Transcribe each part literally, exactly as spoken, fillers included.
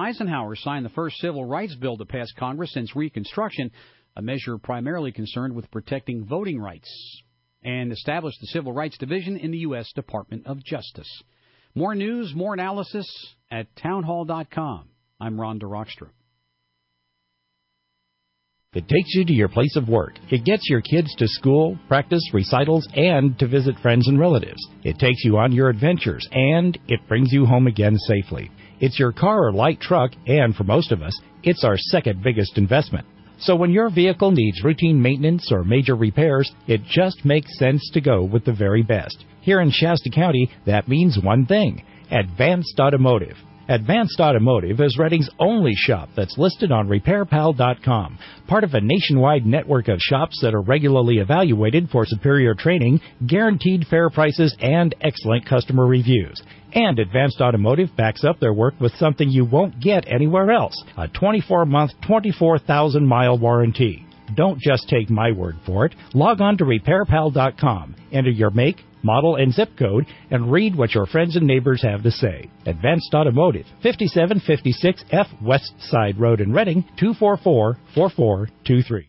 Eisenhower signed the first civil rights bill to pass Congress since Reconstruction, a measure primarily concerned with protecting voting rights, and established the Civil Rights Division in the U S Department of Justice. More news, more analysis at townhall dot com. I'm Rhonda Rockstrom. It takes you to your place of work. It gets your kids to school, practice, recitals, and to visit friends and relatives. It takes you on your adventures, and it brings you home again safely. It's your car or light truck, and for most of us, it's our second biggest investment. So when your vehicle needs routine maintenance or major repairs, it just makes sense to go with the very best. Here in Shasta County, that means one thing: Advanced Automotive. Advanced Automotive is Redding's only shop that's listed on repair pal dot com, part of a nationwide network of shops that are regularly evaluated for superior training, guaranteed fair prices, and excellent customer reviews. And Advanced Automotive backs up their work with something you won't get anywhere else: a twenty-four month, twenty-four thousand mile warranty. Don't just take my word for it. Log on to repair pal dot com, enter your make, model, and zip code, and read what your friends and neighbors have to say. Advanced Automotive, fifty-seven fifty-six F West Side Road in Redding, two four four, four four two three.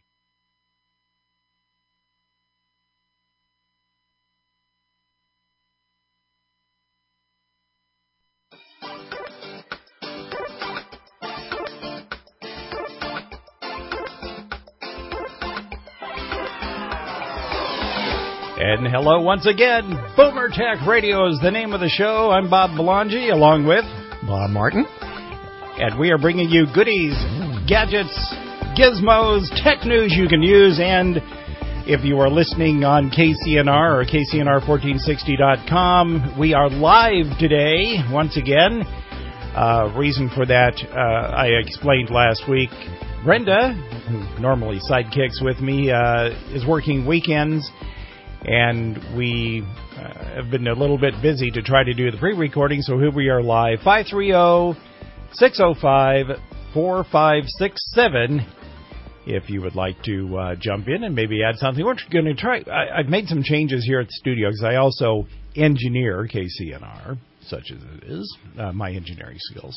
And hello once again. Boomer Tech Radio is the name of the show. I'm Bob Belangi, along with Bob Martin. And we are bringing you goodies, gadgets, gizmos, tech news you can use. And if you are listening on K C N R or K C N R fourteen sixty dot com, we are live today once again. Uh, reason for that, uh, I explained last week. Brenda, who normally sidekicks with me, uh, is working weekends. And we uh, have been a little bit busy to try to do the pre-recording, so here we are live. five three zero, six zero five, four five six seven if you would like to uh, jump in and maybe add something. We're going to try. I, I've made some changes here at the studio because I also engineer K C N R, such as it is, uh, my engineering skills.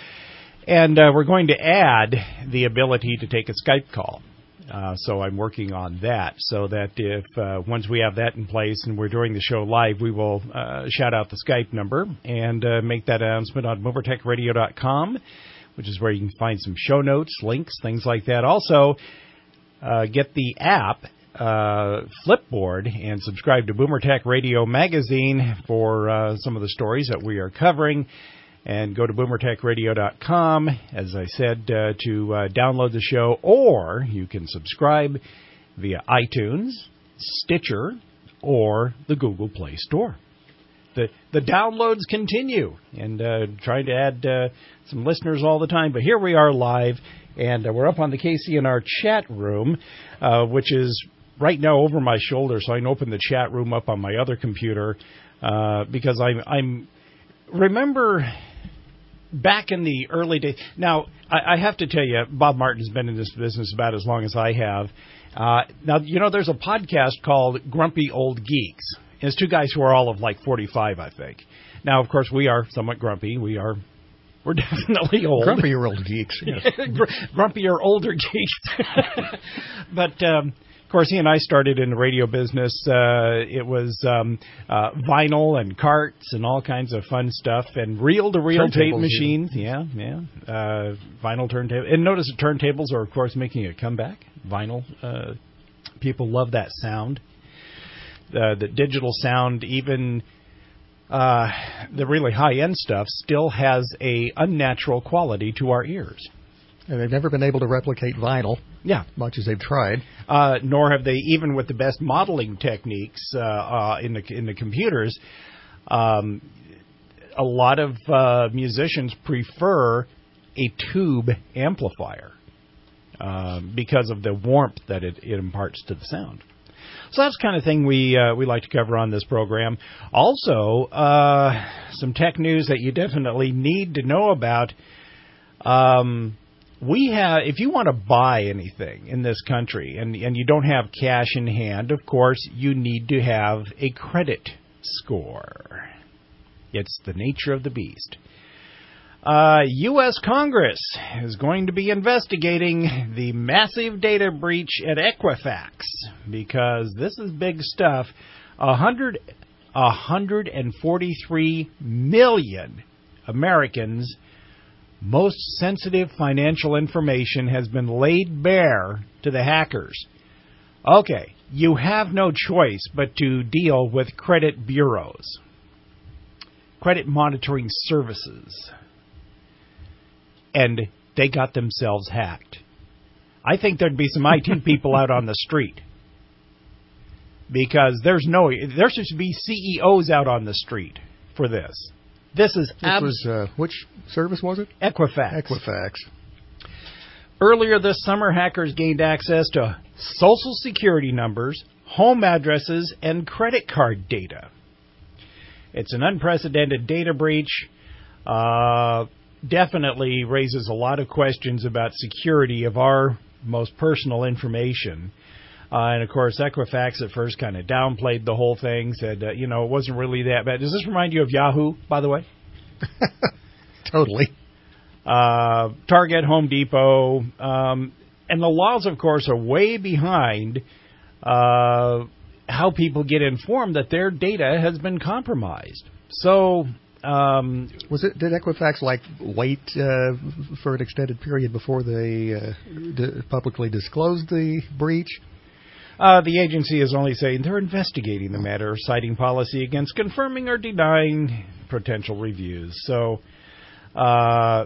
And uh, we're going to add the ability to take a Skype call. Uh, so I'm working on that so that if uh, once we have that in place and we're doing the show live, we will uh, shout out the Skype number and uh, make that announcement on boomer tech radio dot com, which is where you can find some show notes, links, things like that. Also, uh, get the app, uh, Flipboard, and subscribe to Boomer Tech Radio Magazine for uh, some of the stories that we are covering. And go to boomer tech radio dot com, as I said, uh, to uh, download the show, or you can subscribe via iTunes, Stitcher, or the Google Play Store. The the downloads continue, and uh, trying to add uh, some listeners all the time. But here we are live, and uh, we're up on the K C N R chat room, uh, which is right now over my shoulder, so I can open the chat room up on my other computer uh, because I'm I'm remember. Back in the early days, now I, I have to tell you, Bob Martin's been in this business about as long as I have. Uh, now, you know, there's a podcast called Grumpy Old Geeks. It's two guys who are all of like forty-five, I think. Now, of course, we are somewhat grumpy. We are, we're definitely old. Grumpier old geeks, yes. Grumpier older geeks. But, um, of course, he and I started in the radio business. Uh, it was um, uh, vinyl and carts and all kinds of fun stuff, and reel-to-reel tape machines. Yeah, yeah. Uh, vinyl turntable. And notice the turntables are, of course, making a comeback. Vinyl. Uh, people love that sound. Uh, the digital sound, even uh, the really high-end stuff, still has a unnatural quality to our ears. And they've never been able to replicate vinyl, yeah, much as they've tried. Uh, nor have they, even with the best modeling techniques uh, uh, in the in the computers. Um, a lot of uh, musicians prefer a tube amplifier uh, because of the warmth that it, it imparts to the sound. So that's the kind of thing we uh, we like to cover on this program. Also, uh, some tech news that you definitely need to know about. Um, we have, if you want to buy anything in this country and, and you don't have cash in hand, of course, you need to have a credit score. It's the nature of the beast. Uh, U S Congress is going to be investigating the massive data breach at Equifax because this is big stuff. A hundred, a hundred and forty-three million Americans' most sensitive financial information has been laid bare to the hackers. Okay, you have no choice but to deal with credit bureaus, credit monitoring services. And they got themselves hacked. I think there'd be some I T people out on the street. Because there's no, there should be C E Os out on the street for this. This is... This abs- was, uh, which service was it? Equifax. Equifax. Earlier this summer, hackers gained access to Social Security numbers, home addresses, and credit card data. It's an unprecedented data breach. Uh... Definitely raises a lot of questions about security of our most personal information. Uh, and, of course, Equifax at first kind of downplayed the whole thing, said, uh, you know, it wasn't really that bad. Does this remind you of Yahoo, by the way? Totally. Uh, Target, Home Depot. Um, and the laws, of course, are way behind uh, how people get informed that their data has been compromised. So... Um, was it? Did Equifax like wait uh, for an extended period before they uh, d- publicly disclosed the breach? Uh, the agency is only saying they're investigating the matter, citing policy against confirming or denying potential reviews. So, uh,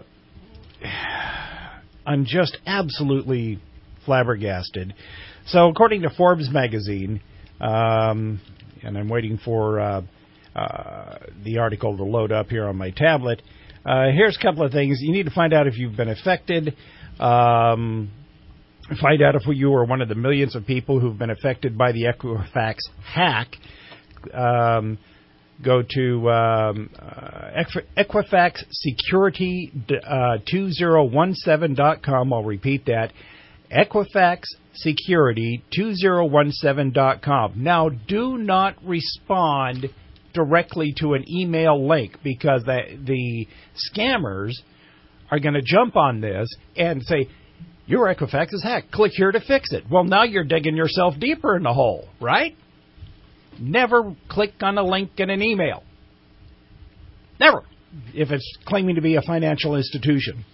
I'm just absolutely flabbergasted. So, according to Forbes magazine, um, and I'm waiting for. Uh, Uh, the article to load up here on my tablet. Uh, here's a couple of things. You need to find out if you've been affected. Um, find out if you are one of the millions of people who've been affected by the Equifax hack. Um, go to um, uh, Equifax Security uh, two zero one seven dot com. I'll repeat that. Equifax Security two zero one seven dot com. Now, do not respond directly to an email link because the, the scammers are going to jump on this and say, your Equifax is hacked. Click here to fix it. Well, now you're digging yourself deeper in the hole, right? Never click on a link in an email. Never. If it's claiming to be a financial institution.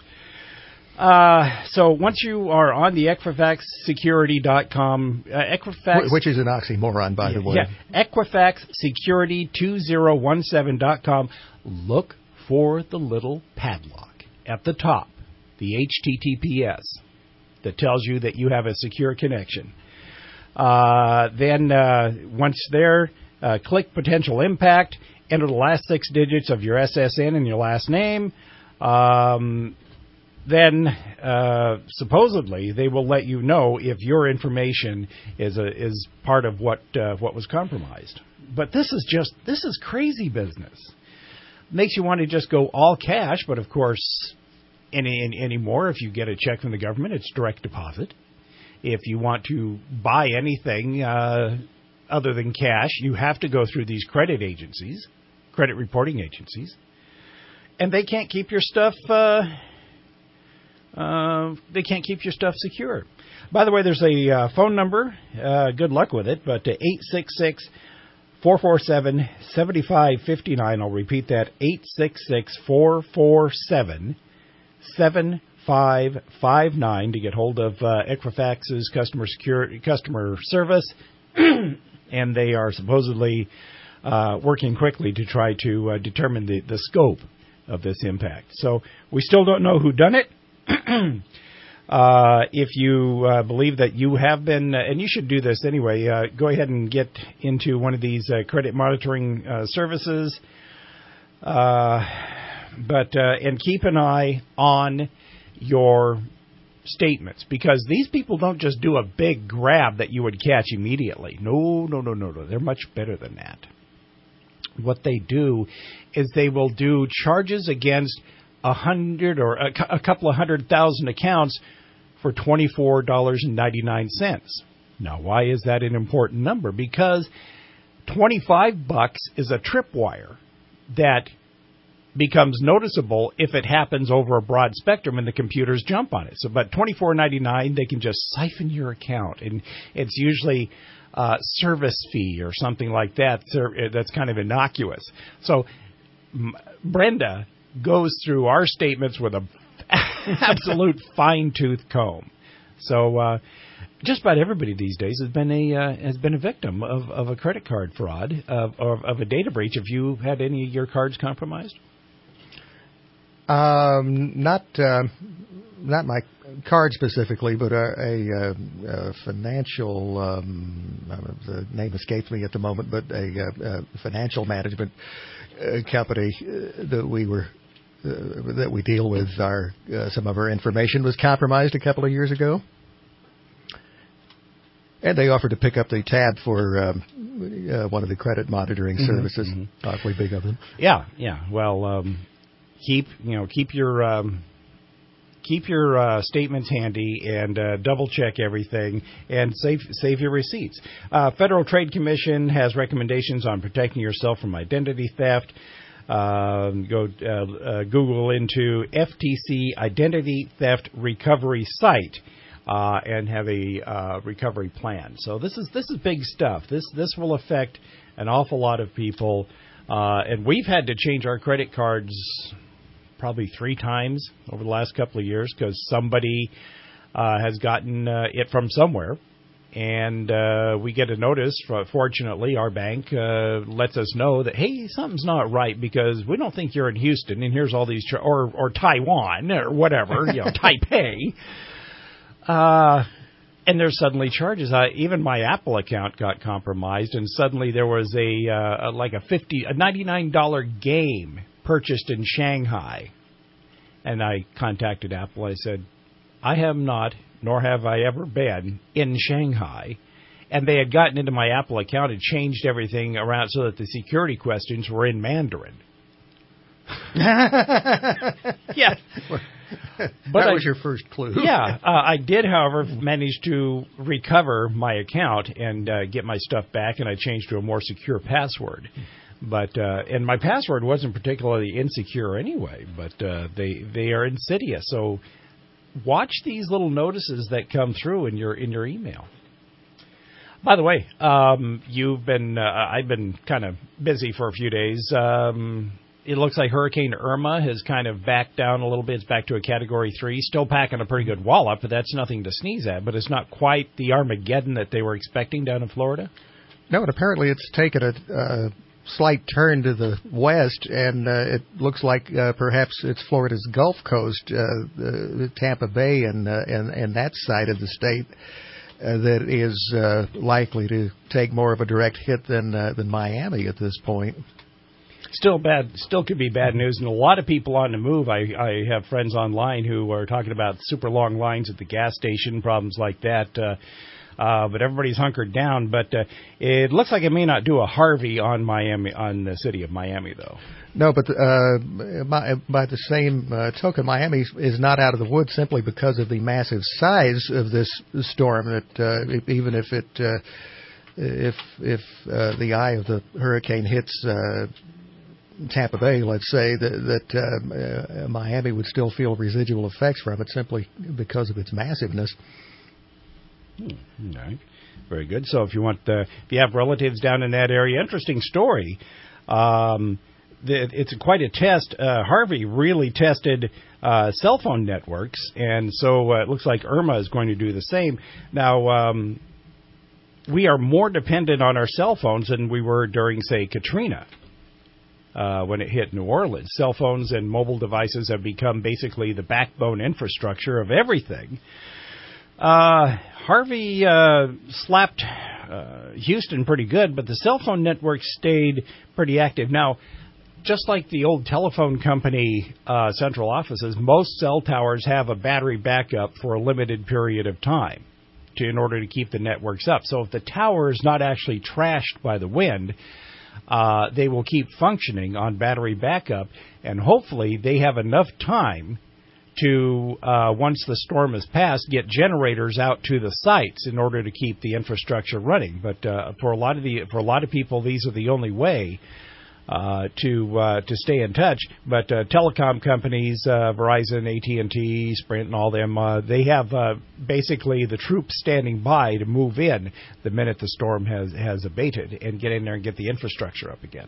Uh, so once you are on the Equifax Security dot com, uh, Equifax... Which is an oxymoron, by yeah, the way. Yeah, Equifax Security two zero one seven dot com. Look for the little padlock at the top, the H T T P S, that tells you that you have a secure connection. Uh, then uh, once there, uh, click Potential Impact, enter the last six digits of your S S N and your last name. Um... Then, uh, supposedly, they will let you know if your information is a, is part of what uh, what was compromised. But this is just this is crazy business. Makes you want to just go all cash, but of course, any, any anymore, if you get a check from the government, it's direct deposit. If you want to buy anything uh, other than cash, you have to go through these credit agencies, credit reporting agencies, and they can't keep your stuff. Uh, Uh, they can't keep your stuff secure. By the way, there's a uh, phone number. Uh, good luck with it, but uh, eight six six, four four seven, seven five five nine. I'll repeat that, eight six six, four four seven, seven five five nine to get hold of uh, Equifax's customer security, customer service, and they are supposedly uh, working quickly to try to uh, determine the, the scope of this impact. So we still don't know who done it. uh, if you uh, believe that you have been, uh, and you should do this anyway, uh, go ahead and get into one of these uh, credit monitoring uh, services. Uh, but uh, and keep an eye on your statements, because these people don't just do a big grab that you would catch immediately. No, no, no, no, no. They're much better than that. What they do is they will do charges against a hundred or a, a couple of hundred thousand accounts for twenty-four dollars and ninety-nine cents. Now, why is that an important number? Because twenty-five bucks is a tripwire that becomes noticeable if it happens over a broad spectrum and the computers jump on it. So, but twenty-four ninety-nine, they can just siphon your account, and it's usually uh, service fee or something like that. That's kind of innocuous. So, Brenda goes through our statements with a absolute fine-tooth comb. So, uh, just about everybody these days has been a uh, has been a victim of, of a credit card fraud, of, of, of a data breach. Have you had any of your cards compromised? Um, not uh, not my card specifically, but a, a, a financial um, the name escapes me at the moment, but a, a financial management uh, company that we were uh, that we deal with. Our uh, some of our information was compromised a couple of years ago, and they offered to pick up the tab for um, uh, one of the credit monitoring mm-hmm, services. Mm-hmm. Awfully big of them. Yeah, yeah. Well. Um Keep you know keep your um, keep your uh, statements handy and uh, double check everything and save save your receipts. Uh, Federal Trade Commission has recommendations on protecting yourself from identity theft. Uh, go uh, uh, Google into F T C Identity Theft Recovery Site uh, and have a uh, recovery plan. So this is this is big stuff. This this will affect an awful lot of people, uh, and we've had to change our credit cards probably three times over the last couple of years because somebody uh, has gotten uh, it from somewhere, and uh, we get a notice. For, fortunately, our bank uh, lets us know that, hey, something's not right because we don't think you're in Houston, and here's all these, tra- or or Taiwan, or whatever, you know, Taipei. Uh, and there's suddenly charges. Uh, even my Apple account got compromised, and suddenly there was a uh, like a fifty, a ninety-nine dollar game purchased in Shanghai. And I contacted Apple. I said, I have not, nor have I ever been, in Shanghai. And they had gotten into my Apple account and changed everything around so that the security questions were in Mandarin. Yeah. But that I, was your first clue. Yeah. Uh, I did, however, manage to recover my account and uh, get my stuff back, and I changed to a more secure password. But uh, and my password wasn't particularly insecure anyway, but uh, they they are insidious. So watch these little notices that come through in your in your email. By the way, um, you've been uh, I've been kind of busy for a few days. Um, it looks like Hurricane Irma has kind of backed down a little bit. It's back to a Category three. Still packing a pretty good wallop, but that's nothing to sneeze at. But it's not quite the Armageddon that they were expecting down in Florida. No, and apparently it's taken a uh, slight turn to the west, and uh, it looks like uh, perhaps it's Florida's Gulf Coast, uh, the, the Tampa Bay, and, uh, and and that side of the state uh, that is uh, likely to take more of a direct hit than uh, than Miami at this point. Still bad. Still could be bad news, and a lot of people on the move. I, I have friends online who are talking about super long lines at the gas station, problems like that. Uh, Uh, but everybody's hunkered down. But uh, it looks like it may not do a Harvey on Miami, on the city of Miami, though. No, but uh, by, by the same uh, token, Miami is not out of the woods simply because of the massive size of this storm. That uh, even if it uh, if if uh, the eye of the hurricane hits uh, Tampa Bay, let's say, that, that uh, uh, Miami would still feel residual effects from it simply because of its massiveness. Hmm, all right. Very good. So if you want, uh, if you have relatives down in that area, interesting story. Um, the, it's quite a test. Uh, Harvey really tested uh, cell phone networks, and so uh, it looks like Irma is going to do the same. Now, um, we are more dependent on our cell phones than we were during, say, Katrina. Uh, when it hit New Orleans, cell phones and mobile devices have become basically the backbone infrastructure of everything. Uh, Harvey uh, slapped uh, Houston pretty good, but the cell phone network stayed pretty active. Now, just like the old telephone company uh, central offices, most cell towers have a battery backup for a limited period of time to, in order to keep the networks up. So if the tower is not actually trashed by the wind, uh, they will keep functioning on battery backup, and hopefully they have enough time to, uh, once the storm has passed, get generators out to the sites in order to keep the infrastructure running. But uh, for a lot of the for a lot of people, these are the only way uh, to uh, to stay in touch. But uh, telecom companies, uh, Verizon, A T and T, Sprint, and all them, uh, they have uh, basically the troops standing by to move in the minute the storm has, has abated and get in there and get the infrastructure up again.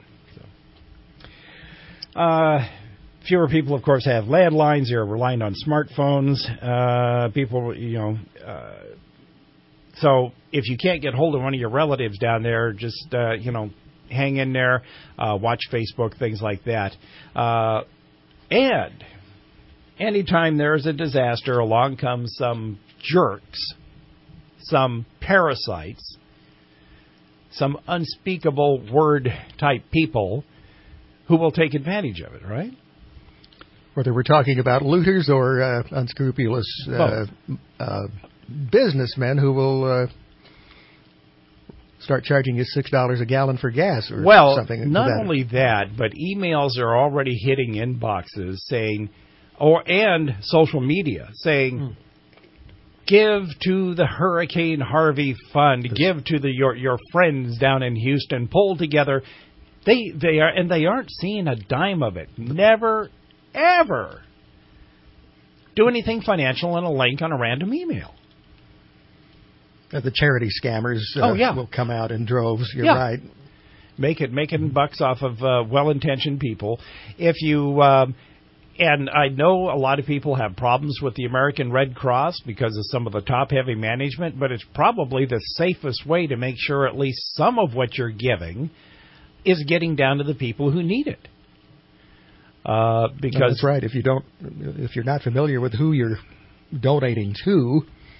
So, uh, fewer people, of course, have landlines. They're relying on smartphones. Uh, people, you know... Uh, So if you can't get hold of one of your relatives down there, just, uh, you know, hang in there, uh, watch Facebook, things like that. Uh, and anytime there's a disaster, along comes some jerks, some parasites, some unspeakable word-type people who will take advantage of it, right? Whether we're talking about looters or uh, unscrupulous uh, uh, businessmen who will uh, start charging you six dollars a gallon for gas or well, something. Well, not that. only that, but emails are already hitting inboxes saying, or and social media saying, hmm. give to the Hurricane Harvey Fund, this. give to the your your friends down in Houston, pull together. They they are and they aren't seeing a dime of it. Never, ever do anything financial in a link on a random email. The charity scammers uh, oh, yeah. will come out in droves. You're yeah. right. Make it making bucks off of uh, well-intentioned people. If you um, and I know a lot of people have problems with the American Red Cross because of some of the top-heavy management, but it's probably the safest way to make sure at least some of what you're giving is getting down to the people who need it. Uh, because no, that's right. If you don't, if you're not familiar with who you're donating to.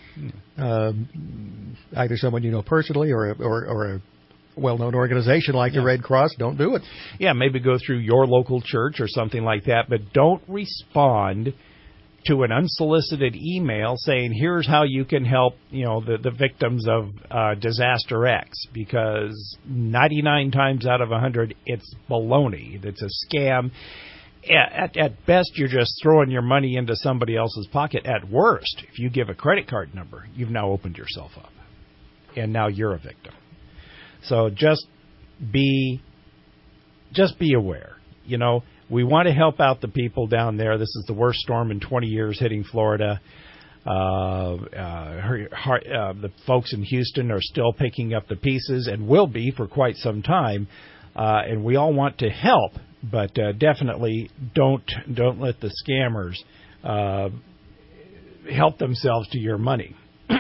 Um, either someone you know personally or a, or, or a well-known organization like yeah. the Red Cross, don't do it. Yeah, maybe go through your local church or something like that, but don't respond to an unsolicited email saying, here's how you can help, you know, the, the victims of uh, disaster X, because ninety-nine times out of one hundred, it's baloney. It's a scam. At, at best, you're just throwing your money into somebody else's pocket. At worst, if you give a credit card number, you've now opened yourself up. And now you're a victim. So just be, just be aware. You know, we want to help out the people down there. This is the worst storm in twenty years hitting Florida. Uh, uh, her, her, uh, the folks in Houston are still picking up the pieces and will be for quite some time. Uh, and we all want to help. But uh, definitely don't don't let the scammers uh, help themselves to your money.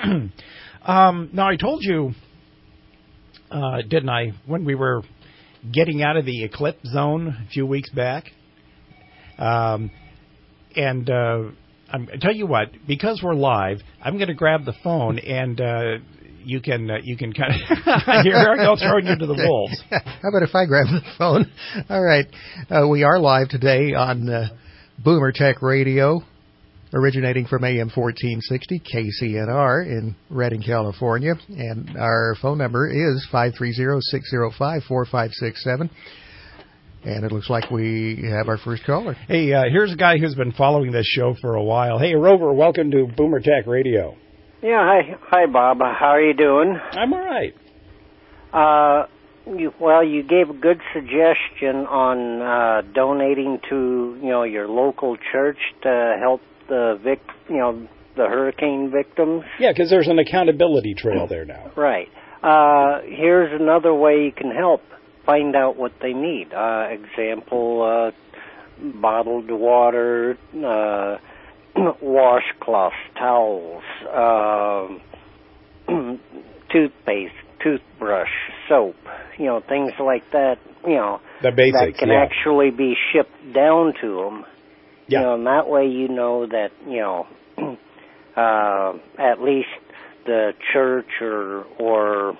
um, now, I told you, uh, didn't I, when we were getting out of the eclipse zone a few weeks back? Um, and uh, I'm, I tell you what, because we're live, I'm going to grab the phone and uh, you can uh, you can kind of here I go throwing you to the wolves. How about if I grab the phone? All right, uh, we are live today on uh, Boomer Tech Radio, originating from A M fourteen sixty K C N R in Redding, California, and our phone number is five three zero, six zero five, four five six seven. And it looks like we have our first caller. Hey, uh, here's a guy who's been following this show for a while. Hey, Rover, welcome to Boomer Tech Radio. Yeah, hi, hi, Bob. How are you doing? I'm all right. Uh, you, well, you gave a good suggestion on uh, donating to, you know, your local church to help the vic, you know, the hurricane victims. Yeah, because there's an accountability trail there now. Right. Uh, here's another way you can help. Find out what they need. Uh, example: uh, bottled water. Uh, washcloths, towels, uh, toothpaste, toothbrush, soap, you know, things like that, you know, the basics, that can yeah. actually be shipped down to them. Yeah. You know, and that way you know that, you know, uh, at least the church or, or,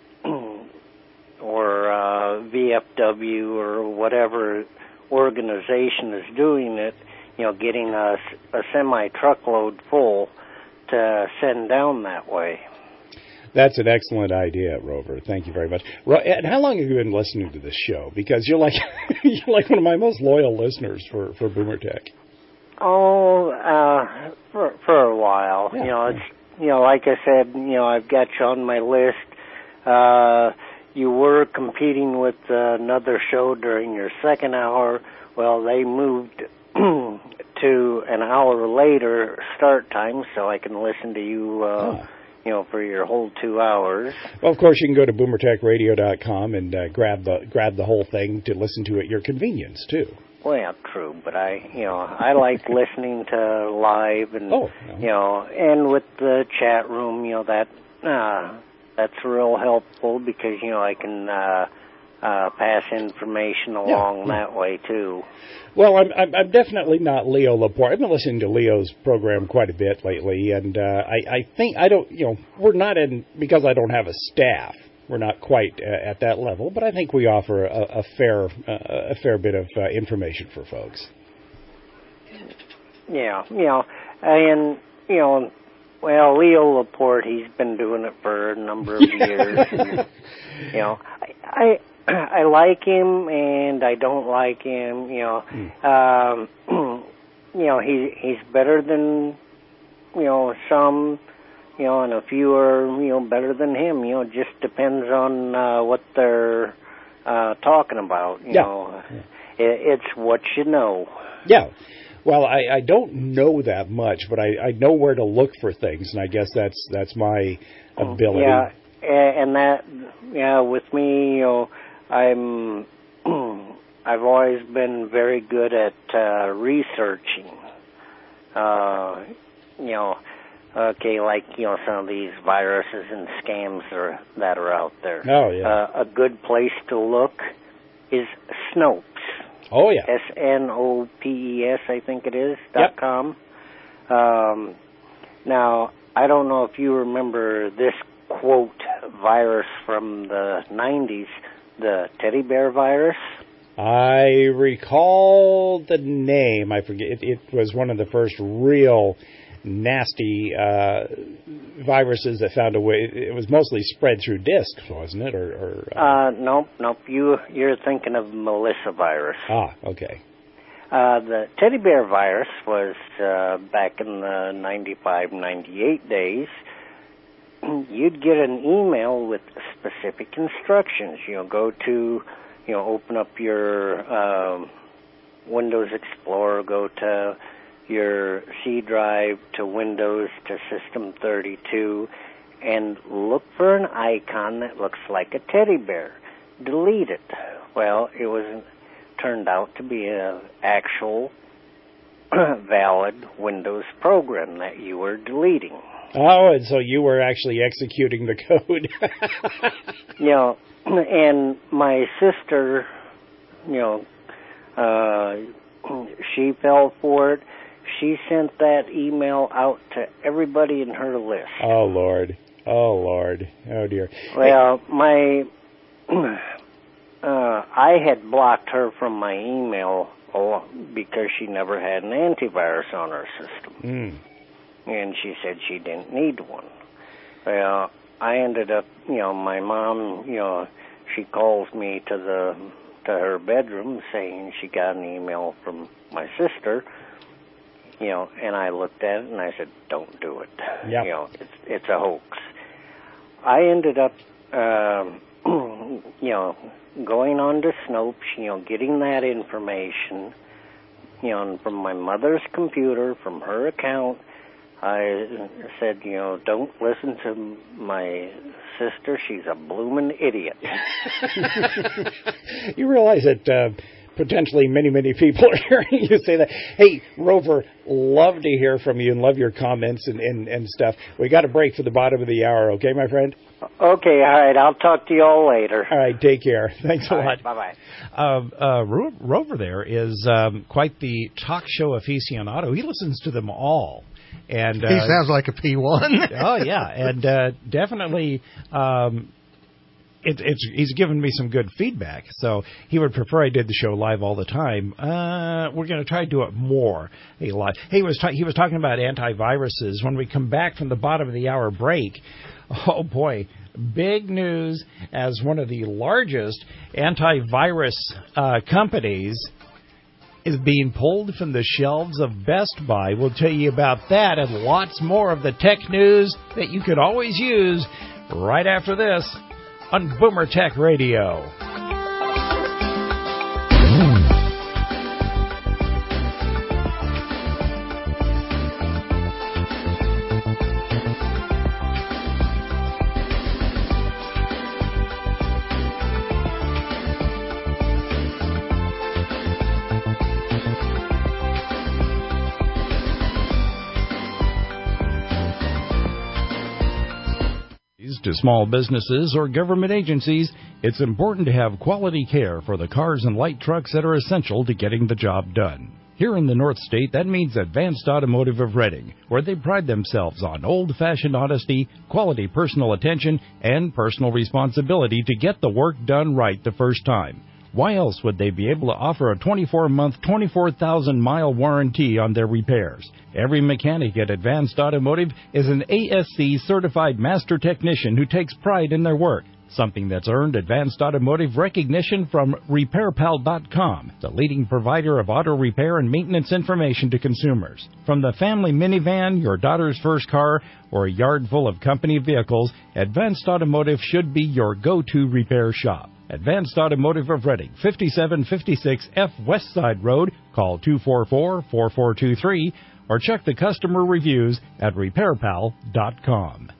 or uh, V F W or whatever organization is doing it, you know, getting a, a semi-truckload full to send down that way. That's an excellent idea, Rover. Thank you very much. And how long have you been listening to this show? Because you're like you're like one of my most loyal listeners for, for Boomer Tech. Oh, uh, for for a while. Yeah. You know, it's you know, like I said, you know, I've got you on my list. Uh, you were competing with uh, another show during your second hour. Well, they moved to an hour later start time, so I can listen to you, uh, oh. you know, for your whole two hours. Well, of course, you can go to boomer tech radio dot com and uh, grab the grab the whole thing to listen to at your convenience too. Well, true, but I, you know, I like listening to live, and oh, no. you know, and with the chat room, you know, that uh, that's real helpful because you know I can uh, uh, pass information along yeah, yeah. that way too. Well, I'm, I'm I'm definitely not Leo Laporte. I've been listening to Leo's program quite a bit lately, and uh, I I think I don't, you know, we're not in because I don't have a staff. We're not quite uh, at that level, but I think we offer a, a fair uh, a fair bit of uh, information for folks. Yeah, you know, and you know, well, Leo Laporte, he's been doing it for a number of years. And, you know, I, I I like him and I don't like him. You know, mm. um, you know, he he's better than you know some. You know, and a few are, you know, better than him. You know, it just depends on uh, what they're uh, talking about. You yeah. know, yeah. It, it's what you know. Yeah. Well, I, I don't know that much, but I, I know where to look for things, and I guess that's that's my ability. Yeah, and that, yeah, with me, you know, I'm, I've always been very good at uh, researching. Uh, you know. Okay, like, you know, some of these viruses and scams are, that are out there. Oh, yeah. Uh, a good place to look is Snopes. Oh, yeah. S N O P E S, I think it is, dot yep. com. Um, now, I don't know if you remember this quote virus from the nineties, the teddy bear virus. I recall the name. I forget. It, it was one of the first real nasty uh, viruses that found a way. It was mostly spread through discs, wasn't it? Or, or uh... Uh, nope, nope. You you're thinking of Melissa virus. Ah, okay. Uh, the teddy bear virus was uh, back in the ninety-five ninety-eight days. You'd get an email with specific instructions. You know, go to, you know, open up your uh, Windows Explorer, go to your C drive to Windows to System thirty-two and look for an icon that looks like a teddy bear. Delete it. Well, it was turned out to be an actual valid Windows program that you were deleting. Oh, and so you were actually executing the code. You know, and my sister, you know, uh, she fell for it. She sent that email out to everybody in her list. Oh, Lord. Oh, Lord. Oh, dear. Well, my, uh, I had blocked her from my email oh, because she never had an antivirus on her system. Mm. And she said she didn't need one. Well, I ended up, you know, my mom, you know, she calls me to the, to her bedroom saying she got an email from my sister. You know, and I looked at it and I said, "Don't do it." Yep. You know, it's it's a hoax. I ended up, um, you know, going on to Snopes, you know, getting that information, you know, from my mother's computer, from her account. I said, you know, don't listen to my sister. She's a bloomin' idiot. You realize that uh, potentially many, many people are hearing you say that. Hey, Rover, love to hear from you and love your comments and, and, and stuff. We got a break for the bottom of the hour, okay, my friend? Okay, all right. I'll talk to you all later. All right, take care. Thanks a all lot. Right, bye-bye. Uh, uh, Ro- Rover there is um, quite the talk show aficionado. He listens to them all. And uh, he sounds like a P one. Oh, yeah, and uh, definitely um, it, it's, he's given me some good feedback. So he would prefer I did the show live all the time. Uh, we're going to try to do it more a lot. He was ta- he was talking about antiviruses. When we come back from the bottom of the hour break, oh, boy, big news as one of the largest antivirus uh, companies is being pulled from the shelves of Best Buy. We'll tell you about that and lots more of the tech news that you could always use right after this on Boomer Tech Radio. To small businesses or government agencies, it's important to have quality care for the cars and light trucks that are essential to getting the job done. Here in the North State, that means Advanced Automotive of Reading, where they pride themselves on old-fashioned honesty, quality personal attention, and personal responsibility to get the work done right the first time. Why else would they be able to offer a twenty-four month, twenty-four thousand mile warranty on their repairs? Every mechanic at Advanced Automotive is an A S C-certified master technician who takes pride in their work, something that's earned Advanced Automotive recognition from Repair Pal dot com, the leading provider of auto repair and maintenance information to consumers. From the family minivan, your daughter's first car, or a yard full of company vehicles, Advanced Automotive should be your go-to repair shop. Advanced Automotive of Reading, fifty-seven fifty-six F West Side Road. Call two four four, four four two three or check the customer reviews at Repair Pal dot com.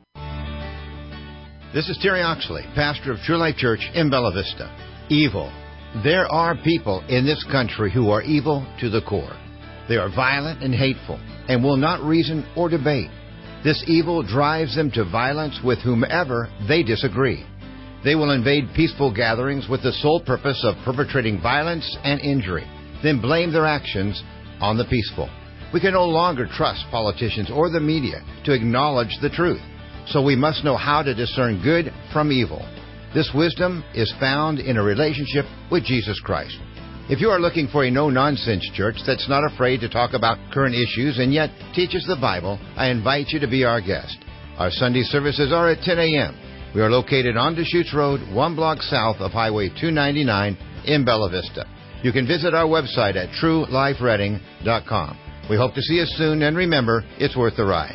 This is Terry Oxley, pastor of True Life Church in Bella Vista. Evil. There are people in this country who are evil to the core. They are violent and hateful and will not reason or debate. This evil drives them to violence with whomever they disagree. They will invade peaceful gatherings with the sole purpose of perpetrating violence and injury, then blame their actions on the peaceful. We can no longer trust politicians or the media to acknowledge the truth, so we must know how to discern good from evil. This wisdom is found in a relationship with Jesus Christ. If you are looking for a no-nonsense church that's not afraid to talk about current issues and yet teaches the Bible, I invite you to be our guest. Our Sunday services are at ten a.m. We are located on Deschutes Road, one block south of Highway two ninety-nine in Bella Vista. You can visit our website at true life reading dot com. We hope to see you soon, and remember, it's worth the ride.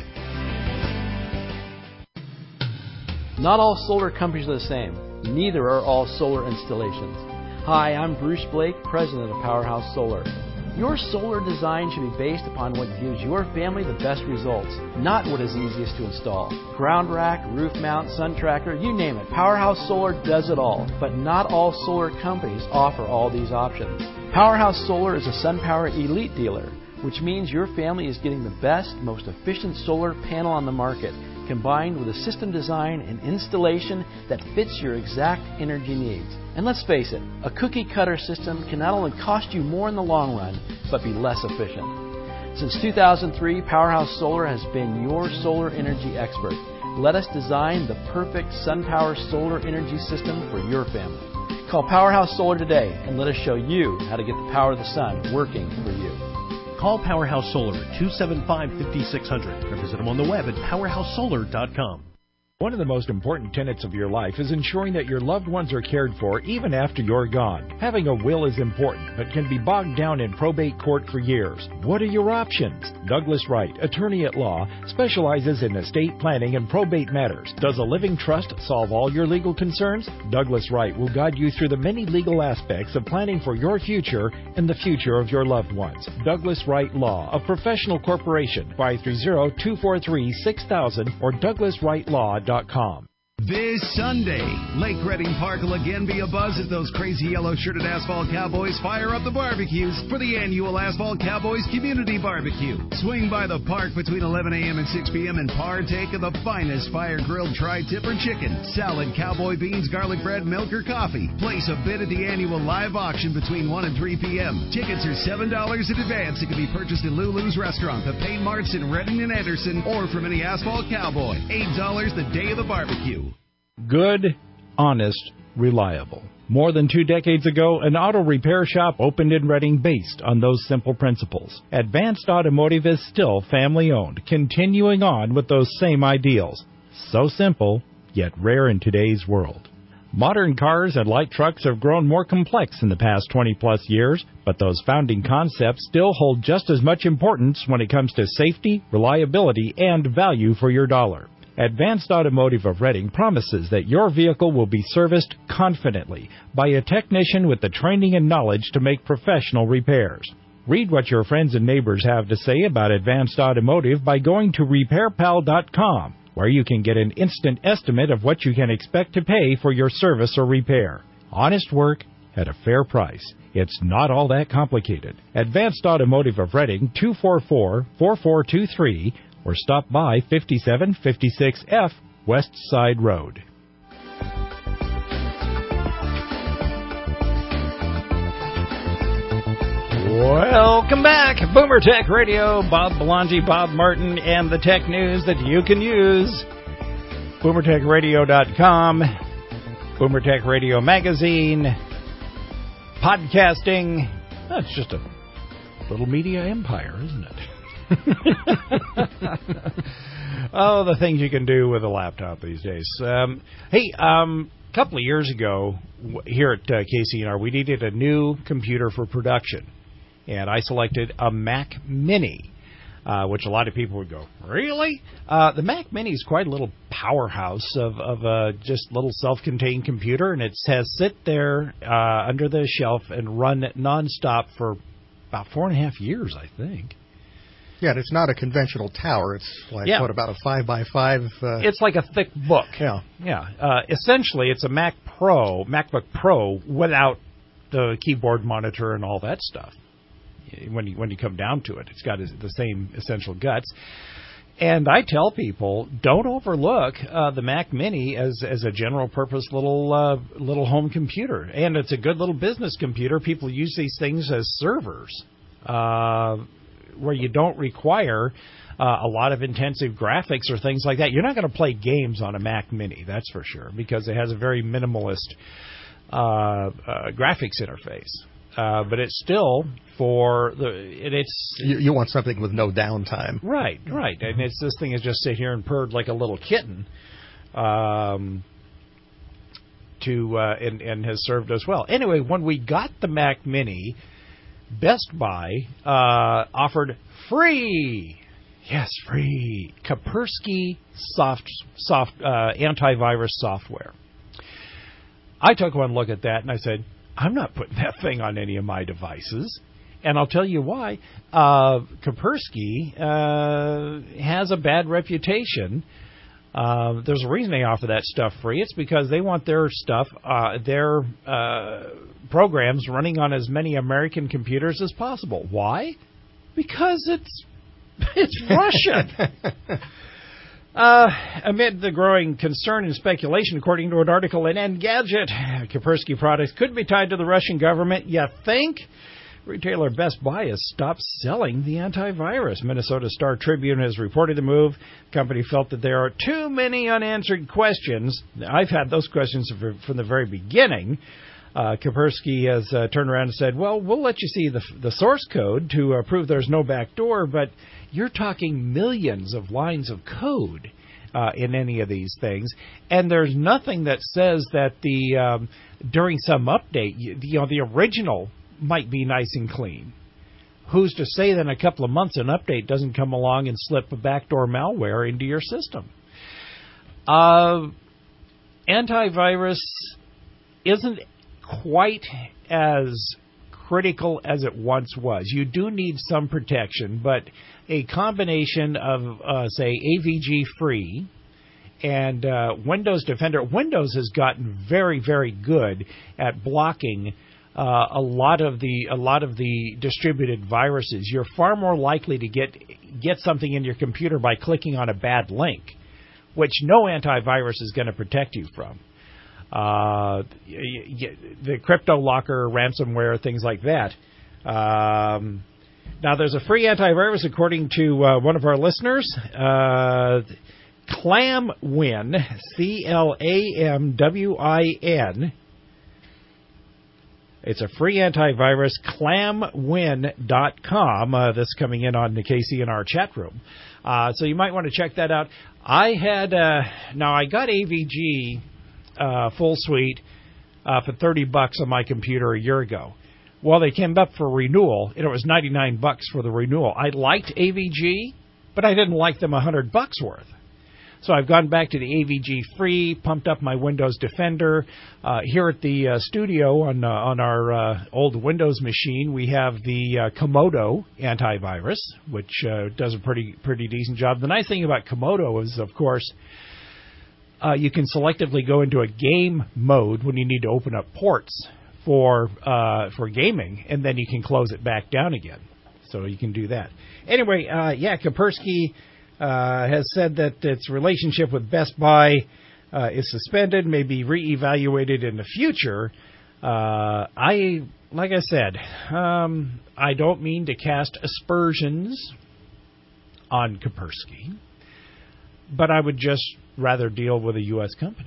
Not all solar companies are the same. Neither are all solar installations. Hi, I'm Bruce Blake, president of Powerhouse Solar. Your solar design should be based upon what gives your family the best results, not what is easiest to install. Ground rack, roof mount, sun tracker, you name it. Powerhouse Solar does it all, but not all solar companies offer all these options. Powerhouse Solar is a SunPower Elite dealer, which means your family is getting the best, most efficient solar panel on the market, combined with a system design and installation that fits your exact energy needs. And let's face it, a cookie-cutter system can not only cost you more in the long run, but be less efficient. Since two thousand three, Powerhouse Solar has been your solar energy expert. Let us design the perfect SunPower solar energy system for your family. Call Powerhouse Solar today and let us show you how to get the power of the sun working for you. Call Powerhouse Solar at two seven five, five six zero zero or visit them on the web at powerhouse solar dot com. One of the most important tenets of your life is ensuring that your loved ones are cared for even after you're gone. Having a will is important, but can be bogged down in probate court for years. What are your options? Douglas Wright, attorney at law, specializes in estate planning and probate matters. Does a living trust solve all your legal concerns? Douglas Wright will guide you through the many legal aspects of planning for your future and the future of your loved ones. Douglas Wright Law, a professional corporation, five three zero, two four three, six thousand or douglas wright law dot com. This Sunday, Lake Reading Park will again be abuzz as those crazy yellow-shirted Asphalt Cowboys fire up the barbecues for the annual Asphalt Cowboys Community Barbecue. Swing by the park between eleven a.m. and six p.m. and partake of the finest fire-grilled tri-tip or chicken, salad, cowboy beans, garlic bread, milk, or coffee. Place a bid at the annual live auction between one and three p.m. Tickets are seven dollars in advance and can be purchased at Lulu's Restaurant, the Paint Marts in Reading and Anderson, or from any Asphalt Cowboy. eight dollars the day of the barbecue. Good, honest, reliable. More than two decades ago, an auto repair shop opened in Reading based on those simple principles. Advanced Automotive is still family-owned, continuing on with those same ideals. So simple, yet rare in today's world. Modern cars and light trucks have grown more complex in the past twenty-plus years, but those founding concepts still hold just as much importance when it comes to safety, reliability, and value for your dollar. Advanced Automotive of Reading promises that your vehicle will be serviced confidently by a technician with the training and knowledge to make professional repairs. Read what your friends and neighbors have to say about Advanced Automotive by going to repair pal dot com, where you can get an instant estimate of what you can expect to pay for your service or repair. Honest work at a fair price. It's not all that complicated. Advanced Automotive of Reading, two four four, four four two three, or stop by fifty-seven fifty-six F West Side Road. Welcome back. Boomer Tech Radio. Bob Belangi, Bob Martin, and the tech news that you can use. boomer tech radio dot com, Boomer Tech Radio Magazine, podcasting. That's just a little media empire, isn't it? Oh, the things you can do with a laptop these days. Um, hey, um, a couple of years ago here at uh, K C N R, we needed a new computer for production, and I selected a Mac Mini, uh, which a lot of people would go, really? Uh, the Mac Mini is quite a little powerhouse of, of a just little self-contained computer, and it has sit there uh, under the shelf and run nonstop for about four and a half years, I think. Yeah, and it's not a conventional tower. It's like, yeah. what, about a five by five? Uh... It's like a thick book. Yeah. Yeah. Uh, essentially, it's a Mac Pro, MacBook Pro, without the keyboard monitor and all that stuff. When you, when you come down to it, it's got the same essential guts. And I tell people, don't overlook uh, the Mac Mini as as a general purpose little uh, little home computer. And it's a good little business computer. People use these things as servers, uh, where you don't require uh, a lot of intensive graphics or things like that. You're not going to play games on a Mac Mini, that's for sure, because it has a very minimalist uh, uh, graphics interface. Uh, but it's still for the it, it's you, you want something with no downtime, right? Right, and it's this thing is just sit here and purred like a little kitten, um, to uh, and and has served us well. Anyway, when we got the Mac Mini, Best Buy uh, offered free, yes, free Kaspersky soft soft uh, antivirus software. I took one look at that and I said, I'm not putting that thing on any of my devices. And I'll tell you why. Uh, Kaspersky uh, has a bad reputation. Uh, there's a reason they offer that stuff free. It's because they want their stuff, uh, their uh, programs running on as many American computers as possible. Why? Because it's it's Russian. Uh, amid the growing concern and speculation, according to an article in Engadget, Kaspersky products could be tied to the Russian government. You think? Retailer Best Buy has stopped selling the antivirus. Minnesota Star Tribune has reported the move. The company felt that there are too many unanswered questions. I've had those questions from the very beginning. Uh, Kaspersky has uh, turned around and said, well, we'll let you see the, the source code to uh, prove there's no backdoor, but you're talking millions of lines of code uh, in any of these things, and there's nothing that says that the um, during some update, you, you know, the original might be nice and clean. Who's to say that in a couple of months an update doesn't come along and slip a backdoor malware into your system? Uh, antivirus isn't quite as critical as it once was. You do need some protection, but a combination of, uh, say, A V G free and uh, Windows Defender. Windows has gotten very, very good at blocking uh, a lot of the a lot of the distributed viruses. You're far more likely to get get something in your computer by clicking on a bad link, which no antivirus is going to protect you from. Uh, the crypto locker, ransomware, things like that. Um, now, there's a free antivirus, according to uh, one of our listeners, uh, ClamWin, C L A M W I N. It's a free antivirus, clam win dot com. Uh, this coming in on the K C N R chat room. Uh, so you might want to check that out. I had, uh, now I got A V G Uh, full suite uh, for thirty bucks on my computer a year ago. Well, they came up for renewal, and it was ninety-nine bucks for the renewal. I liked A V G, but I didn't like them one hundred bucks worth. So I've gone back to the A V G Free, pumped up my Windows Defender. Uh, here at the uh, studio on uh, on our uh, old Windows machine, we have the uh, Komodo antivirus, which uh, does a pretty pretty decent job. The nice thing about Komodo is, of course, uh, you can selectively go into a game mode when you need to open up ports for uh, for gaming, and then you can close it back down again. So you can do that. Anyway, uh, yeah, Kaspersky uh, has said that its relationship with Best Buy uh, is suspended, may be reevaluated in the future. Uh, I, like I said, um, I don't mean to cast aspersions on Kaspersky, but I would just rather deal with a U S company.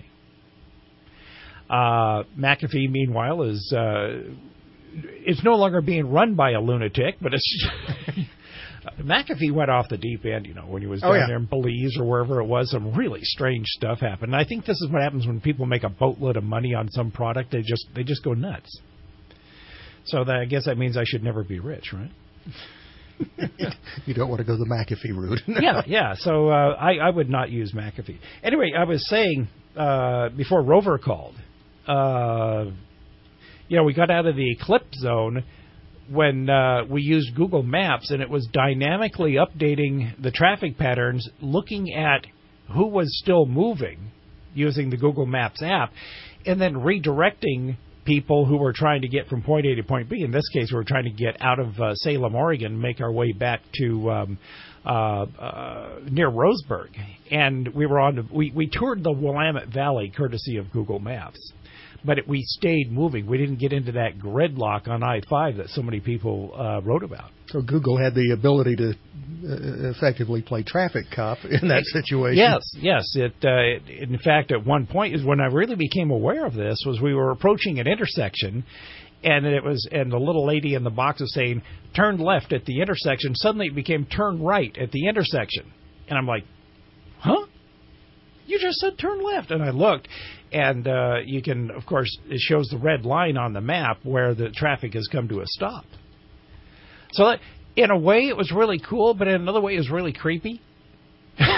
Uh, McAfee, meanwhile, is uh, it's no longer being run by a lunatic, but it's McAfee went off the deep end, you know, when he was down oh, yeah. there in Belize or wherever it was. Some really strange stuff happened. And I think this is what happens when people make a boatload of money on some product. They just they just go nuts. So that, I guess that means I should never be rich, right? You don't want to go the McAfee route. yeah, yeah. So uh, I, I would not use McAfee. Anyway, I was saying uh, before Rover called, uh, you know, we got out of the eclipse zone when uh, we used Google Maps, and it was dynamically updating the traffic patterns, looking at who was still moving using the Google Maps app, and then redirecting people who were trying to get from point A to point B. In this case, we were trying to get out of uh, Salem, Oregon, make our way back to um, uh, uh, near Roseburg. And we were on. The, we we toured the Willamette Valley courtesy of Google Maps, but it, we stayed moving. We didn't get into that gridlock on I five that so many people uh, wrote about. So Google had the ability to uh, effectively play traffic cop in that situation. Yes, yes. It, uh, it, in fact, at one point is when I really became aware of this. Was we were approaching an intersection, and it was, and the little lady in the box was saying, "Turn left at the intersection." Suddenly, it became "Turn right at the intersection," and I'm like, "Huh? You just said turn left." And I looked, and uh, you can, of course, it shows the red line on the map where the traffic has come to a stop. So that, in a way, it was really cool, but in another way, it was really creepy. you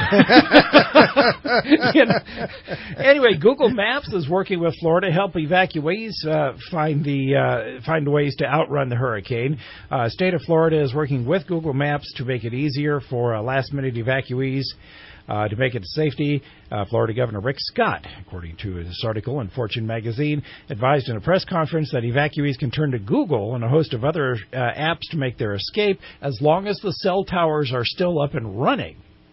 know? Anyway, Google Maps is working with Florida to help evacuees uh, find the uh, find ways to outrun the hurricane. Uh, State of Florida is working with Google Maps to make it easier for uh, last-minute evacuees. Uh, to make it to safety, uh, Florida Governor Rick Scott, according to this article in Fortune magazine, advised in a press conference that evacuees can turn to Google and a host of other uh, apps to make their escape as long as the cell towers are still up and running.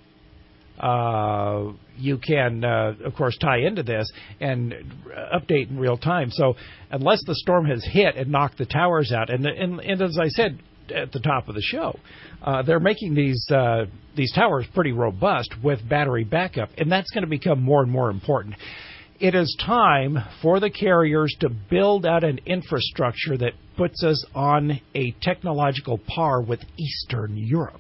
Uh, you can, uh, of course, tie into this and update in real time. So unless the storm has hit and knocked the towers out, and, and, and as I said at the top of the show, uh, they're making these uh, these towers pretty robust with battery backup, and that's going to become more and more important. It is time for the carriers to build out an infrastructure that puts us on a technological par with Eastern Europe.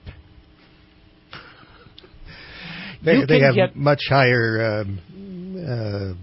They, they have get, much higher, um,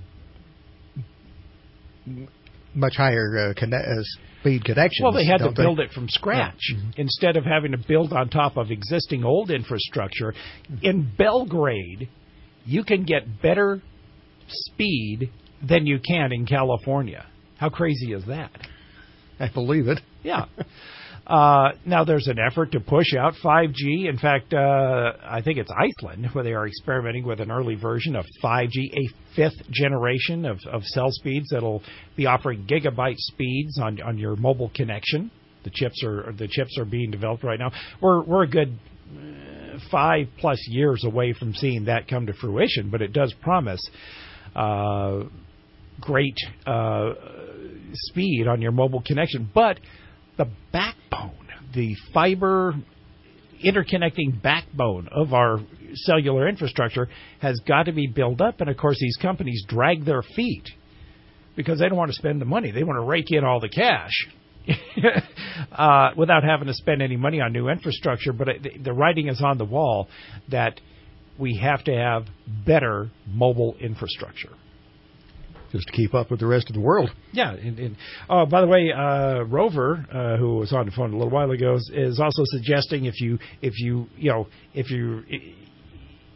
uh, much higher uh, conne- uh, speed connections. Well, they had to they? build it from scratch yeah. mm-hmm. instead of having to build on top of existing old infrastructure. In Belgrade, you can get better speed than you can in California. How crazy is that? I believe it. Yeah. Uh, now, there's an effort to push out five G. In fact, uh, I think it's Iceland, where they are experimenting with an early version of five G, a fifth generation of, of cell speeds that'll be offering gigabyte speeds on, on your mobile connection. The chips are the chips are being developed right now. We're we're a good uh, five plus years away from seeing that come to fruition, but it does promise uh, great uh, speed on your mobile connection. But the backbone, the fiber interconnecting backbone of our cellular infrastructure has got to be built up. And, of course, these companies drag their feet because they don't want to spend the money. They want to rake in all the cash uh, without having to spend any money on new infrastructure. But it, the writing is on the wall that we have to have better mobile infrastructure. Just to keep up with the rest of the world. Yeah. And, and, oh, by the way, uh, Rover, uh, who was on the phone a little while ago, is, is also suggesting if you, if you, you know, if you,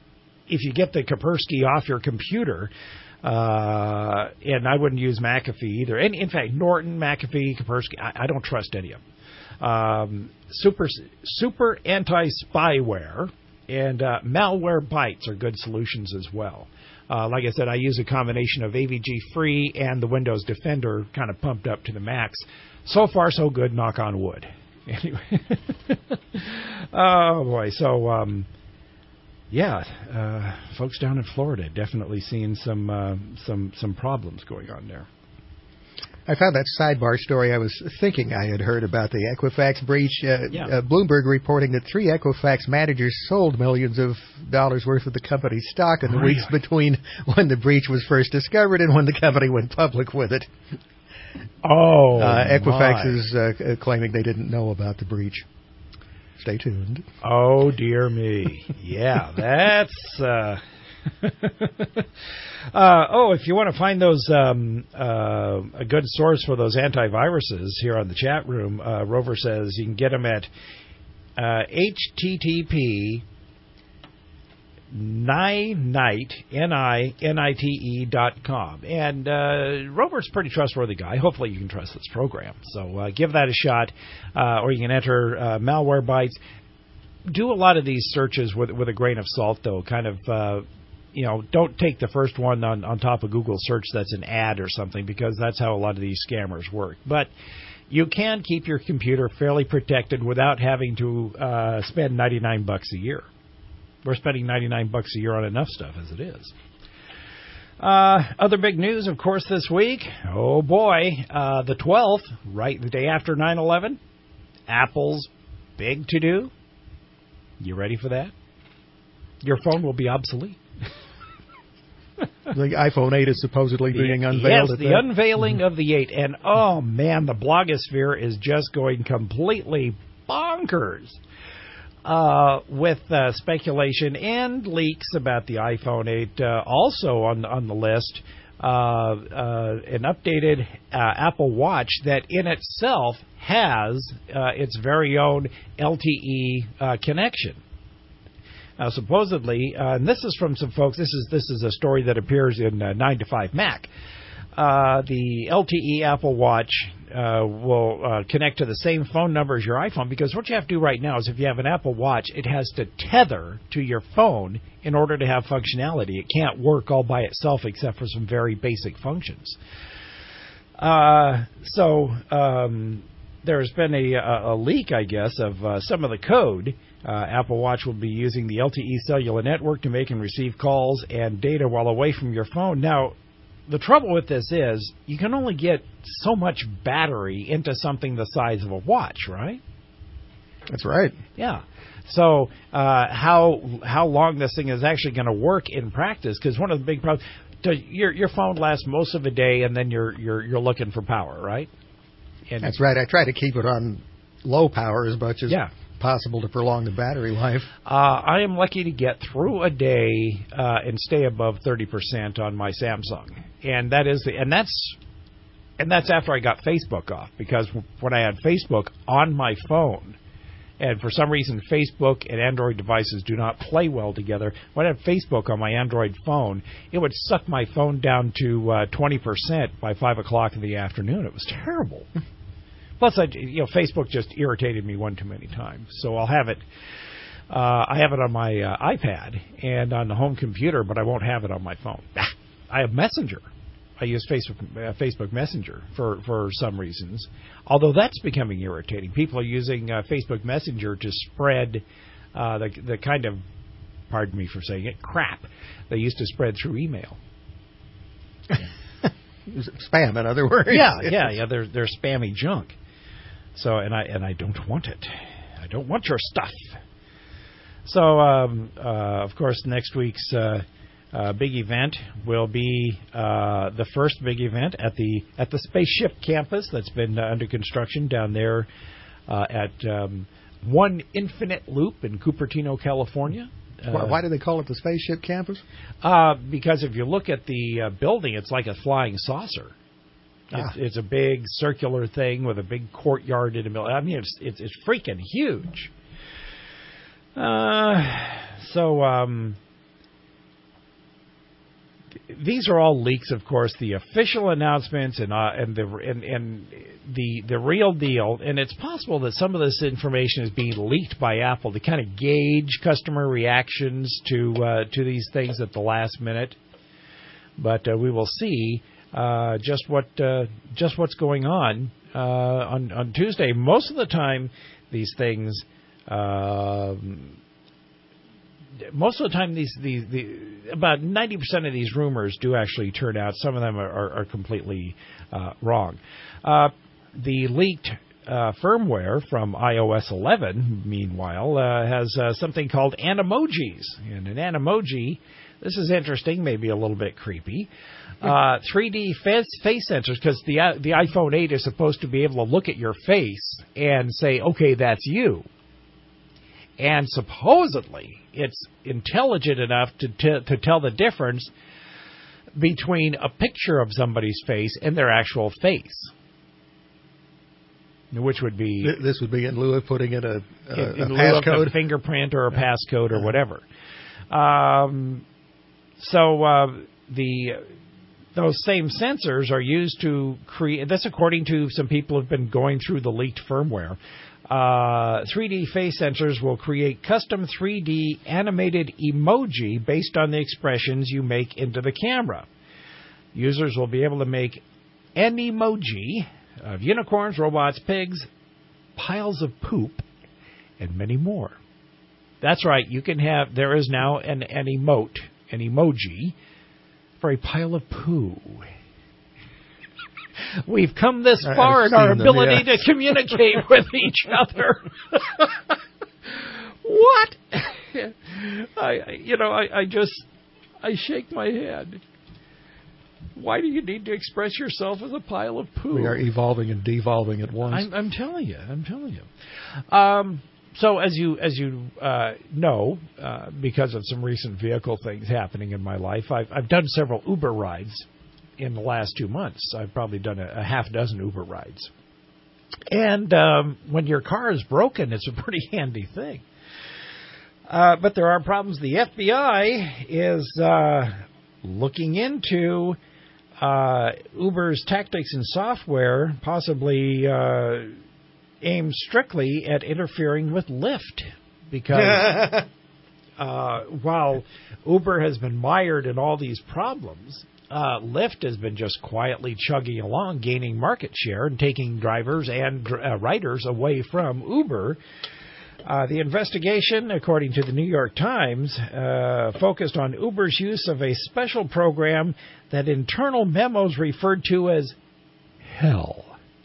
if you get the Kaspersky off your computer, uh, and I wouldn't use McAfee either. And in fact, Norton, McAfee, Kaspersky, I, I don't trust any of them. Um, super, super anti-spyware and uh, Malwarebytes are good solutions as well. Uh, like I said, I use a combination of A V G Free and the Windows Defender kind of pumped up to the max. So far, so good, knock on wood. Anyway. Oh, boy. So, um, yeah, uh, folks down in Florida definitely seeing some, uh, some, some problems going on there. I found that sidebar story. I was thinking I had heard about the Equifax breach. Uh, Yeah. uh, Bloomberg reporting that three Equifax managers sold millions of dollars worth of the company's stock in the Really? weeks between when the breach was first discovered and when the company went public with it. Oh, uh, Equifax my. is uh, claiming they didn't know about the breach. Stay tuned. Oh, dear me. Yeah, that's... Uh... uh, oh, if you want to find those um, uh, a good source for those antiviruses here on the chat room, uh, Rover says you can get them at uh, H T T P Ninite, N I N I T E dot com. And uh, Rover's a pretty trustworthy guy. Hopefully you can trust this program. So uh, give that a shot, uh, or you can enter uh, Malwarebytes. Do a lot of these searches with with a grain of salt, though. Kind of, uh, you know, don't take the first one on, on top of Google search that's an ad or something, because that's how a lot of these scammers work. But you can keep your computer fairly protected without having to uh, spend ninety-nine bucks a year. We're spending ninety-nine bucks a year on enough stuff as it is. Uh, other big news, of course, this week. Oh, boy. Uh, the twelfth, right the day after nine eleven, Apple's big to-do. You ready for that? Your phone will be obsolete. The iPhone eight is supposedly being The- unveiled. Yes, at the that. unveiling of the eight. And, oh, man, the blogosphere is just going completely bonkers uh, with uh, speculation and leaks about the iPhone eight. Uh, also on, on the list, uh, uh, an updated uh, Apple Watch that in itself has uh, its very own L T E uh, connection. Now, supposedly, uh, and this is from some folks. This is this is a story that appears in uh, nine to five Mac. Uh, the L T E Apple Watch uh, will uh, connect to the same phone number as your iPhone, because what you have to do right now is if you have an Apple Watch, it has to tether to your phone in order to have functionality. It can't work all by itself except for some very basic functions. Uh, so um, there's been a, a leak, I guess, of uh, some of the code. Uh, Apple Watch will be using the L T E cellular network to make and receive calls and data while away from your phone. Now, the trouble with this is you can only get so much battery into something the size of a watch, right? That's right. Yeah. So uh, how how long this thing is actually going to work in practice? Because one of the big problems, your your phone lasts most of a day, and then you're you're you're looking for power, right? And That's right. I try to keep it on low power as much as yeah. possible to prolong the battery life. Uh, I am lucky to get through a day uh, and stay above thirty percent on my Samsung, and that is the and that's and that's after I got Facebook off, because when I had Facebook on my phone, and for some reason Facebook and Android devices do not play well together. When I had Facebook on my Android phone, it would suck my phone down to uh, twenty percent by five o'clock in the afternoon. It was terrible. Plus, I, you know, Facebook just irritated me one too many times. So I'll have it. Uh, I have it on my uh, iPad and on the home computer, but I won't have it on my phone. I have Messenger. I use Facebook uh, Facebook Messenger for, for some reasons, although that's becoming irritating. People are using uh, Facebook Messenger to spread uh, the the kind of, pardon me for saying it, crap they used to spread through email. Spam, in other words. Yeah, yeah, yeah. They're they're spammy junk. So and I and I don't want it. I don't want your stuff. So um, uh, of course next week's uh, uh, big event will be uh, the first big event at the at the Spaceship Campus that's been uh, under construction down there uh, at um, One Infinite Loop in Cupertino, California. Uh, why, why do they call it the Spaceship Campus? Uh, because if you look at the uh, building, it's like a flying saucer. Ah. It's, it's a big circular thing with a big courtyard in the middle. I mean, it's it's, it's freaking huge. Uh, so um, these are all leaks, of course. The official announcements and uh, and the and, and the the real deal. And it's possible that some of this information is being leaked by Apple to kind of gauge customer reactions to uh, to these things at the last minute. But uh, we will see uh, just what uh, just what's going on uh, on on Tuesday. Most of the time, these things. Uh, Most of the time, these, these the, about ninety percent of these rumors do actually turn out. Some of them are, are, are completely uh, wrong. Uh, the leaked uh, firmware from i O S eleven, meanwhile, uh, has uh, something called Animojis. And an Animoji, this is interesting, maybe a little bit creepy. Uh, three D face, face sensors, because the, uh, the iPhone eight is supposed to be able to look at your face and say, okay, that's you. And supposedly, it's intelligent enough to t- to tell the difference between a picture of somebody's face and their actual face, which would be this would be in lieu of putting in a, a, in, in a lieu passcode, of a fingerprint or a passcode or whatever. Um, so uh, the those same sensors are used to create. That's according to some people who've been going through the leaked firmware. Uh, three D face sensors will create custom three D animated emoji based on the expressions you make into the camera. Users will be able to make an emoji of unicorns, robots, pigs, piles of poop, and many more. That's right, you can have, there is now an, an emote, an emoji, for a pile of poo. We've come this far I've in our them, ability yeah. to communicate with each other. What? I, you know, I, I just, I shake my head. Why do you need to express yourself as a pile of poo? We are evolving and devolving at once. I'm, I'm telling you. I'm telling you. Um, so as you as you uh, know, uh, because of some recent vehicle things happening in my life, I've, I've done several Uber rides in the last two months. I've probably done a, a half dozen Uber rides. And um, when your car is broken, it's a pretty handy thing. Uh, but there are problems. The F B I is uh, looking into uh, Uber's tactics and software, possibly uh, aimed strictly at interfering with Lyft. Because uh, while Uber has been mired in all these problems, Uh, Lyft has been just quietly chugging along, gaining market share and taking drivers and uh, riders away from Uber. Uh, the investigation, according to the New York Times, uh, focused on Uber's use of a special program that internal memos referred to as hell.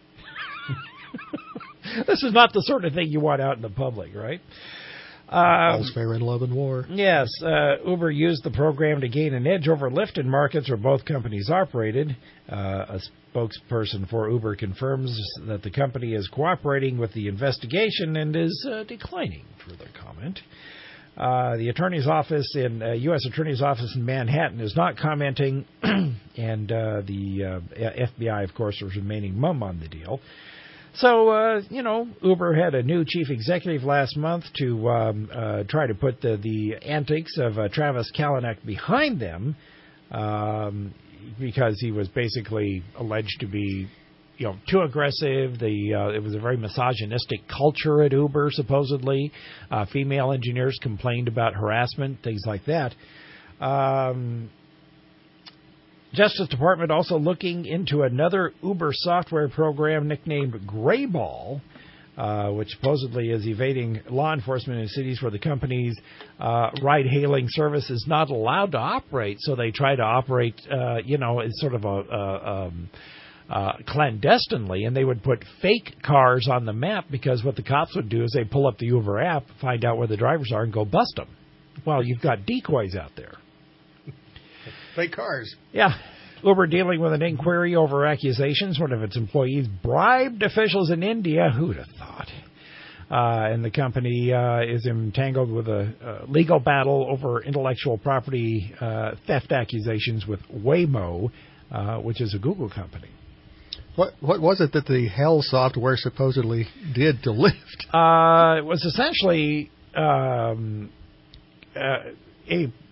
This is not the sort of thing you want out in the public, right? Um, All's fair in love and war. Yes, uh, Uber used the program to gain an edge over Lyft in markets where both companies operated. Uh, a spokesperson for Uber confirms that the company is cooperating with the investigation and is uh, declining further comment. Uh, the attorney's office in uh, U S Attorney's office in Manhattan is not commenting, and uh, the uh, F B I, of course, is remaining mum on the deal. So, uh, you know, Uber had a new chief executive last month to um, uh, try to put the, the antics of uh, Travis Kalanick behind them um, because he was basically alleged to be, you know, too aggressive. The uh, it was a very misogynistic culture at Uber, supposedly. Uh, female engineers complained about harassment, things like that. Um Justice Department also looking into another Uber software program nicknamed Grayball, uh, which supposedly is evading law enforcement in cities where the company's uh, ride-hailing service is not allowed to operate. So they try to operate, uh, you know, in sort of a, a um, uh, clandestinely, and they would put fake cars on the map because what the cops would do is they pull up the Uber app, find out where the drivers are, and go bust them. Well, you've got decoys out there. Fake cars. Yeah. Uber dealing with an inquiry over accusations one of its employees bribed officials in India. Who'd have thought? Uh, and the company uh, is entangled with a, a legal battle over intellectual property uh, theft accusations with Waymo, uh, which is a Google company. What what was it that the hell software supposedly did to Lyft? Uh, it was essentially um, uh, a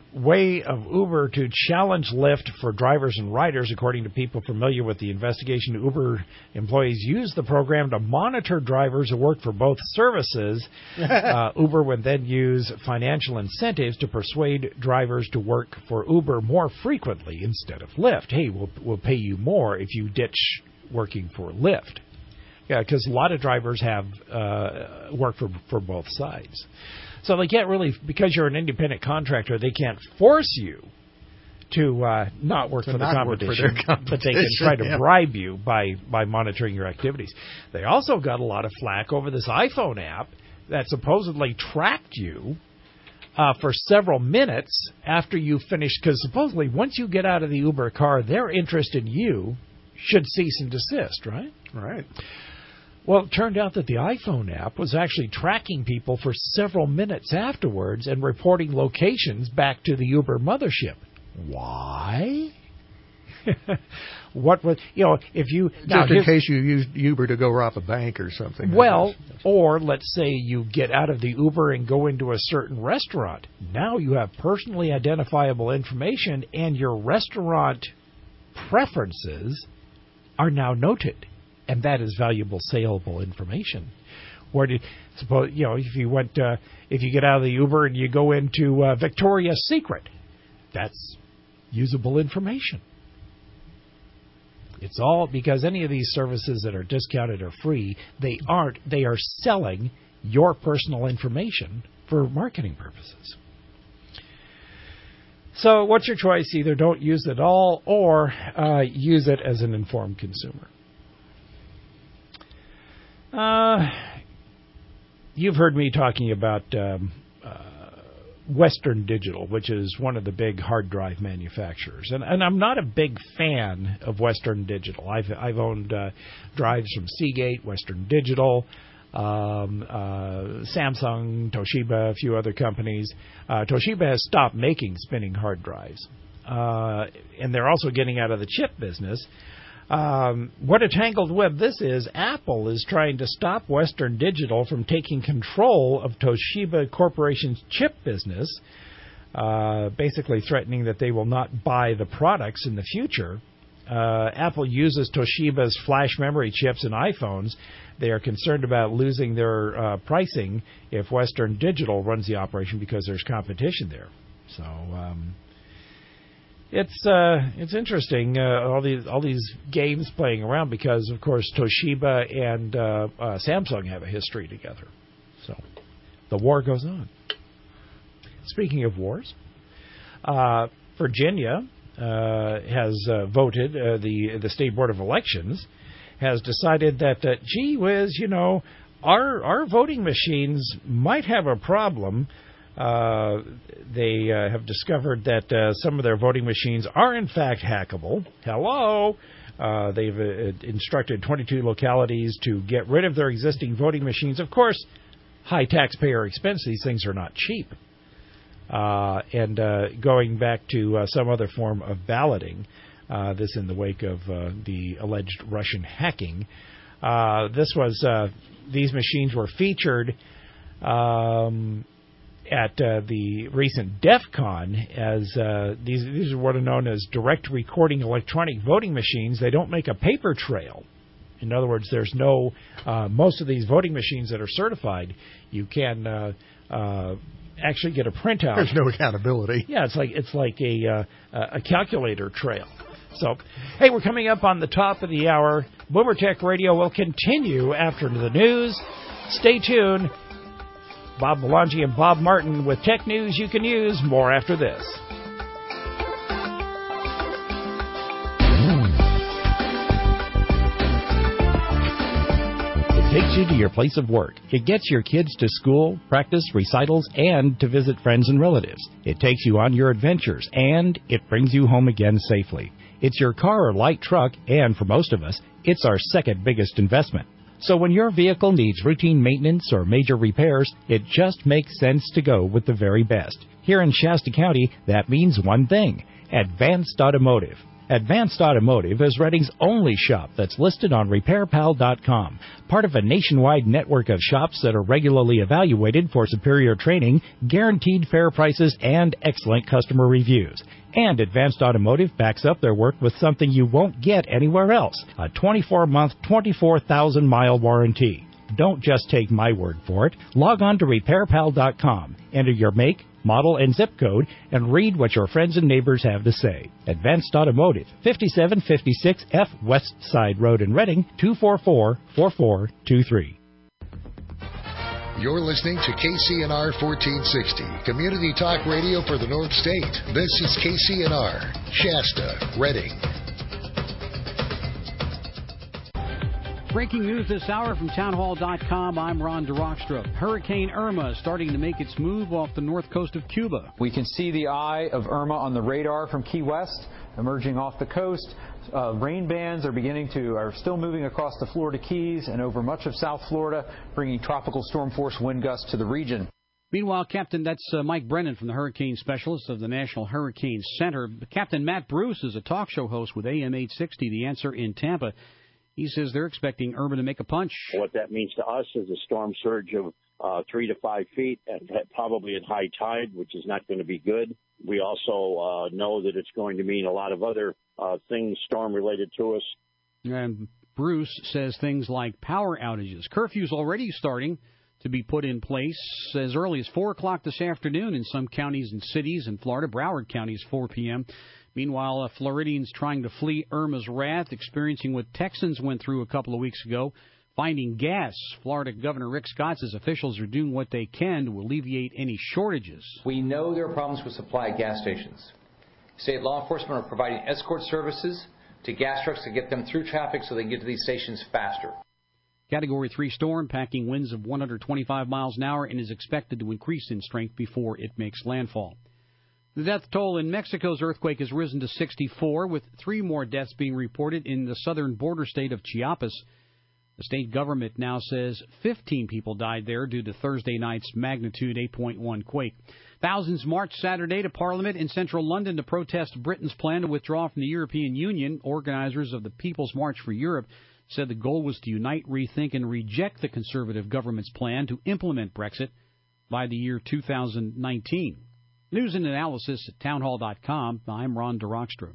way of Uber to challenge Lyft for drivers and riders. According to people familiar with the investigation, Uber employees use the program to monitor drivers who work for both services. uh, Uber would then use financial incentives to persuade drivers to work for Uber more frequently instead of Lyft. Hey, we'll, we'll pay you more if you ditch working for Lyft. Yeah, because a lot of drivers have uh, work for, for both sides. So they can't really, because you're an independent contractor, they can't force you to uh, not work to for the not competition, work for their competition, but they can try to yeah. bribe you by, by monitoring your activities. They also got a lot of flack over this iPhone app that supposedly tracked you uh, for several minutes after you finished, because supposedly once you get out of the Uber car, their interest in you should cease and desist, right? Right. Well, it turned out that the iPhone app was actually tracking people for several minutes afterwards and reporting locations back to the Uber mothership. Why? What was, you know, if you... Now, Just in case you used Uber to go rob a bank or something. Well, or let's say you get out of the Uber and go into a certain restaurant. Now you have personally identifiable information, and your restaurant preferences are now noted. And that is valuable, saleable information. Or did suppose you know if you went uh, if you get out of the Uber and you go into uh, Victoria's Secret, that's usable information. It's all because any of these services that are discounted or free, they aren't. They are selling your personal information for marketing purposes. So what's your choice? Either don't use it at all or uh, use it as an informed consumer. Uh, you've heard me talking about um, uh, Western Digital, which is one of the big hard drive manufacturers, and, and I'm not a big fan of Western Digital. I've I've owned uh, drives from Seagate, Western Digital, um, uh, Samsung, Toshiba, a few other companies. Uh, Toshiba has stopped making spinning hard drives, uh, and they're also getting out of the chip business. Um, what a tangled web this is. Apple is trying to stop Western Digital from taking control of Toshiba Corporation's chip business, uh, basically threatening that they will not buy the products in the future. Uh, Apple uses Toshiba's flash memory chips in iPhones. They are concerned about losing their uh, pricing if Western Digital runs the operation because there's competition there. So... Um, It's uh, it's interesting uh, all these all these games playing around because of course Toshiba and uh, uh, Samsung have a history together, so the war goes on. Speaking of wars, uh, Virginia uh, has uh, voted. Uh, the the State Board of Elections has decided that uh, gee whiz, you know, our our voting machines might have a problem. Uh, they uh, have discovered that uh, some of their voting machines are, in fact, hackable. Hello! Uh, they've uh, instructed twenty-two localities to get rid of their existing voting machines. Of course, high taxpayer expense. These things are not cheap. Uh, and uh, going back to uh, some other form of balloting, uh, this in the wake of uh, the alleged Russian hacking. Uh, this was, uh, these machines were featured... Um, at uh, the recent DEF CON, as uh, these, these are what are known as direct recording electronic voting machines. They don't make a paper trail. In other words, there's no, uh, most of these voting machines that are certified, you can uh, uh, actually get a printout. There's no accountability. Yeah, it's like it's like a, uh, a calculator trail. So, hey, we're coming up on the top of the hour. Boomer Tech Radio will continue after the news. Stay tuned. Bob Belangi and Bob Martin with tech news you can use. More after this. It takes you to your place of work. It gets your kids to school, practice, recitals, and to visit friends and relatives. It takes you on your adventures, and it brings you home again safely. It's your car or light truck, and for most of us, it's our second biggest investment. So when your vehicle needs routine maintenance or major repairs, it just makes sense to go with the very best. Here in Shasta County, that means one thing: Advanced Automotive. Advanced Automotive is Reading's only shop that's listed on repair pal dot com, part of a nationwide network of shops that are regularly evaluated for superior training, guaranteed fair prices, and excellent customer reviews. And Advanced Automotive backs up their work with something you won't get anywhere else, a twenty-four month, twenty-four thousand mile warranty. Don't just take my word for it. Log on to repair pal dot com, enter your make, model, and zip code, and read what your friends and neighbors have to say. Advanced Automotive, fifty-seven fifty-six F West Side Road in Reading, two four four, four four two three. You're listening to K C N R fourteen sixty, Community Talk Radio for the North State. This is K C N R, Shasta, Reading. Breaking news this hour from town hall dot com. I'm Ron DeRockstra. Hurricane Irma starting to make its move off the north coast of Cuba. We can see the eye of Irma on the radar from Key West, emerging off the coast. Uh, rain bands are beginning to are still moving across the Florida Keys and over much of South Florida, bringing tropical storm force wind gusts to the region. Meanwhile, Captain, that's uh, Mike Brennan from the Hurricane Specialist of the National Hurricane Center. Captain Matt Bruce is a talk show host with A M eight sixty, The Answer in Tampa. He says they're expecting Irma to make a punch. What that means to us is a storm surge of uh, three to five feet, and probably at high tide, which is not going to be good. We also uh, know that it's going to mean a lot of other uh, things storm-related to us. And Bruce says things like power outages. Curfews already starting to be put in place as early as four o'clock this afternoon in some counties and cities in Florida. Broward County is four p.m. Meanwhile, uh, Floridians trying to flee Irma's wrath, experiencing what Texans went through a couple of weeks ago, finding gas. Florida Governor Rick Scott says officials are doing what they can to alleviate any shortages. We know there are problems with supply at gas stations. State law enforcement are providing escort services to gas trucks to get them through traffic so they can get to these stations faster. Category three storm packing winds of one hundred twenty-five miles an hour and is expected to increase in strength before it makes landfall. The death toll in Mexico's earthquake has risen to sixty-four, with three more deaths being reported in the southern border state of Chiapas. The state government now says fifteen people died there due to Thursday night's magnitude eight point one quake. Thousands marched Saturday to Parliament in central London to protest Britain's plan to withdraw from the European Union. Organizers of the People's March for Europe said the goal was to unite, rethink, and reject the Conservative government's plan to implement Brexit by the year two thousand nineteen. News and analysis at town hall dot com. I'm Ron DeRockstra.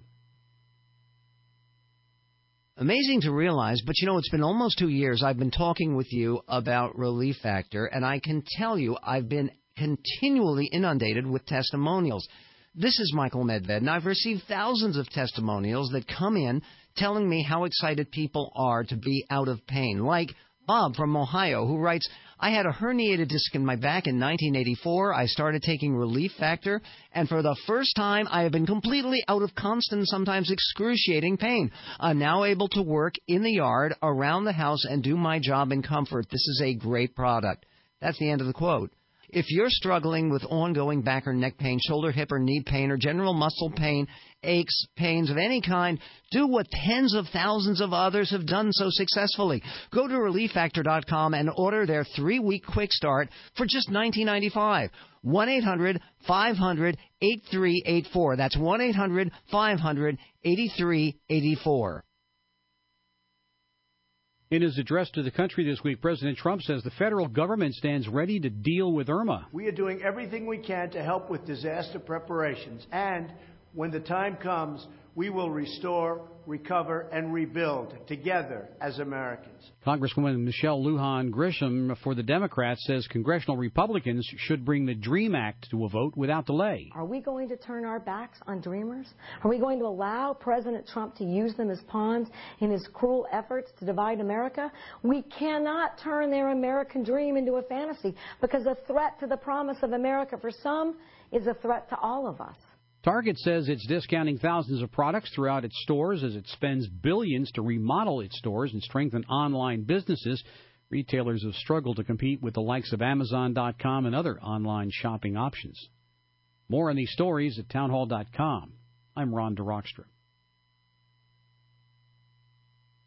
Amazing to realize, but you know, it's been almost two years I've been talking with you about Relief Factor, and I can tell you I've been continually inundated with testimonials. This is Michael Medved, and I've received thousands of testimonials that come in telling me how excited people are to be out of pain, like Bob from Ohio, who writes, I had a herniated disc in my back in nineteen eighty-four. I started taking Relief Factor, and for the first time, I have been completely out of constant, sometimes excruciating pain. I'm now able to work in the yard, around the house, and do my job in comfort. This is a great product. That's the end of the quote. If you're struggling with ongoing back or neck pain, shoulder, hip, or knee pain, or general muscle pain, aches, pains of any kind, do what tens of thousands of others have done so successfully. Go to relief factor dot com and order their three-week quick start for just nineteen ninety-five dollars. one eight hundred five hundred eighty-three eighty-four. That's one eight hundred five hundred eighty-three eighty-four. In his address to the country this week, President Trump says the federal government stands ready to deal with Irma. We are doing everything we can to help with disaster preparations, and when the time comes, we will restore, recover, and rebuild together as Americans. Congresswoman Michelle Lujan Grisham for the Democrats says congressional Republicans should bring the DREAM Act to a vote without delay. Are we going to turn our backs on dreamers? Are we going to allow President Trump to use them as pawns in his cruel efforts to divide America? We cannot turn their American dream into a fantasy, because a threat to the promise of America for some is a threat to all of us. Target says it's discounting thousands of products throughout its stores as it spends billions to remodel its stores and strengthen online businesses. Retailers have struggled to compete with the likes of Amazon dot com and other online shopping options. More on these stories at town hall dot com. I'm Ron DeRockstra.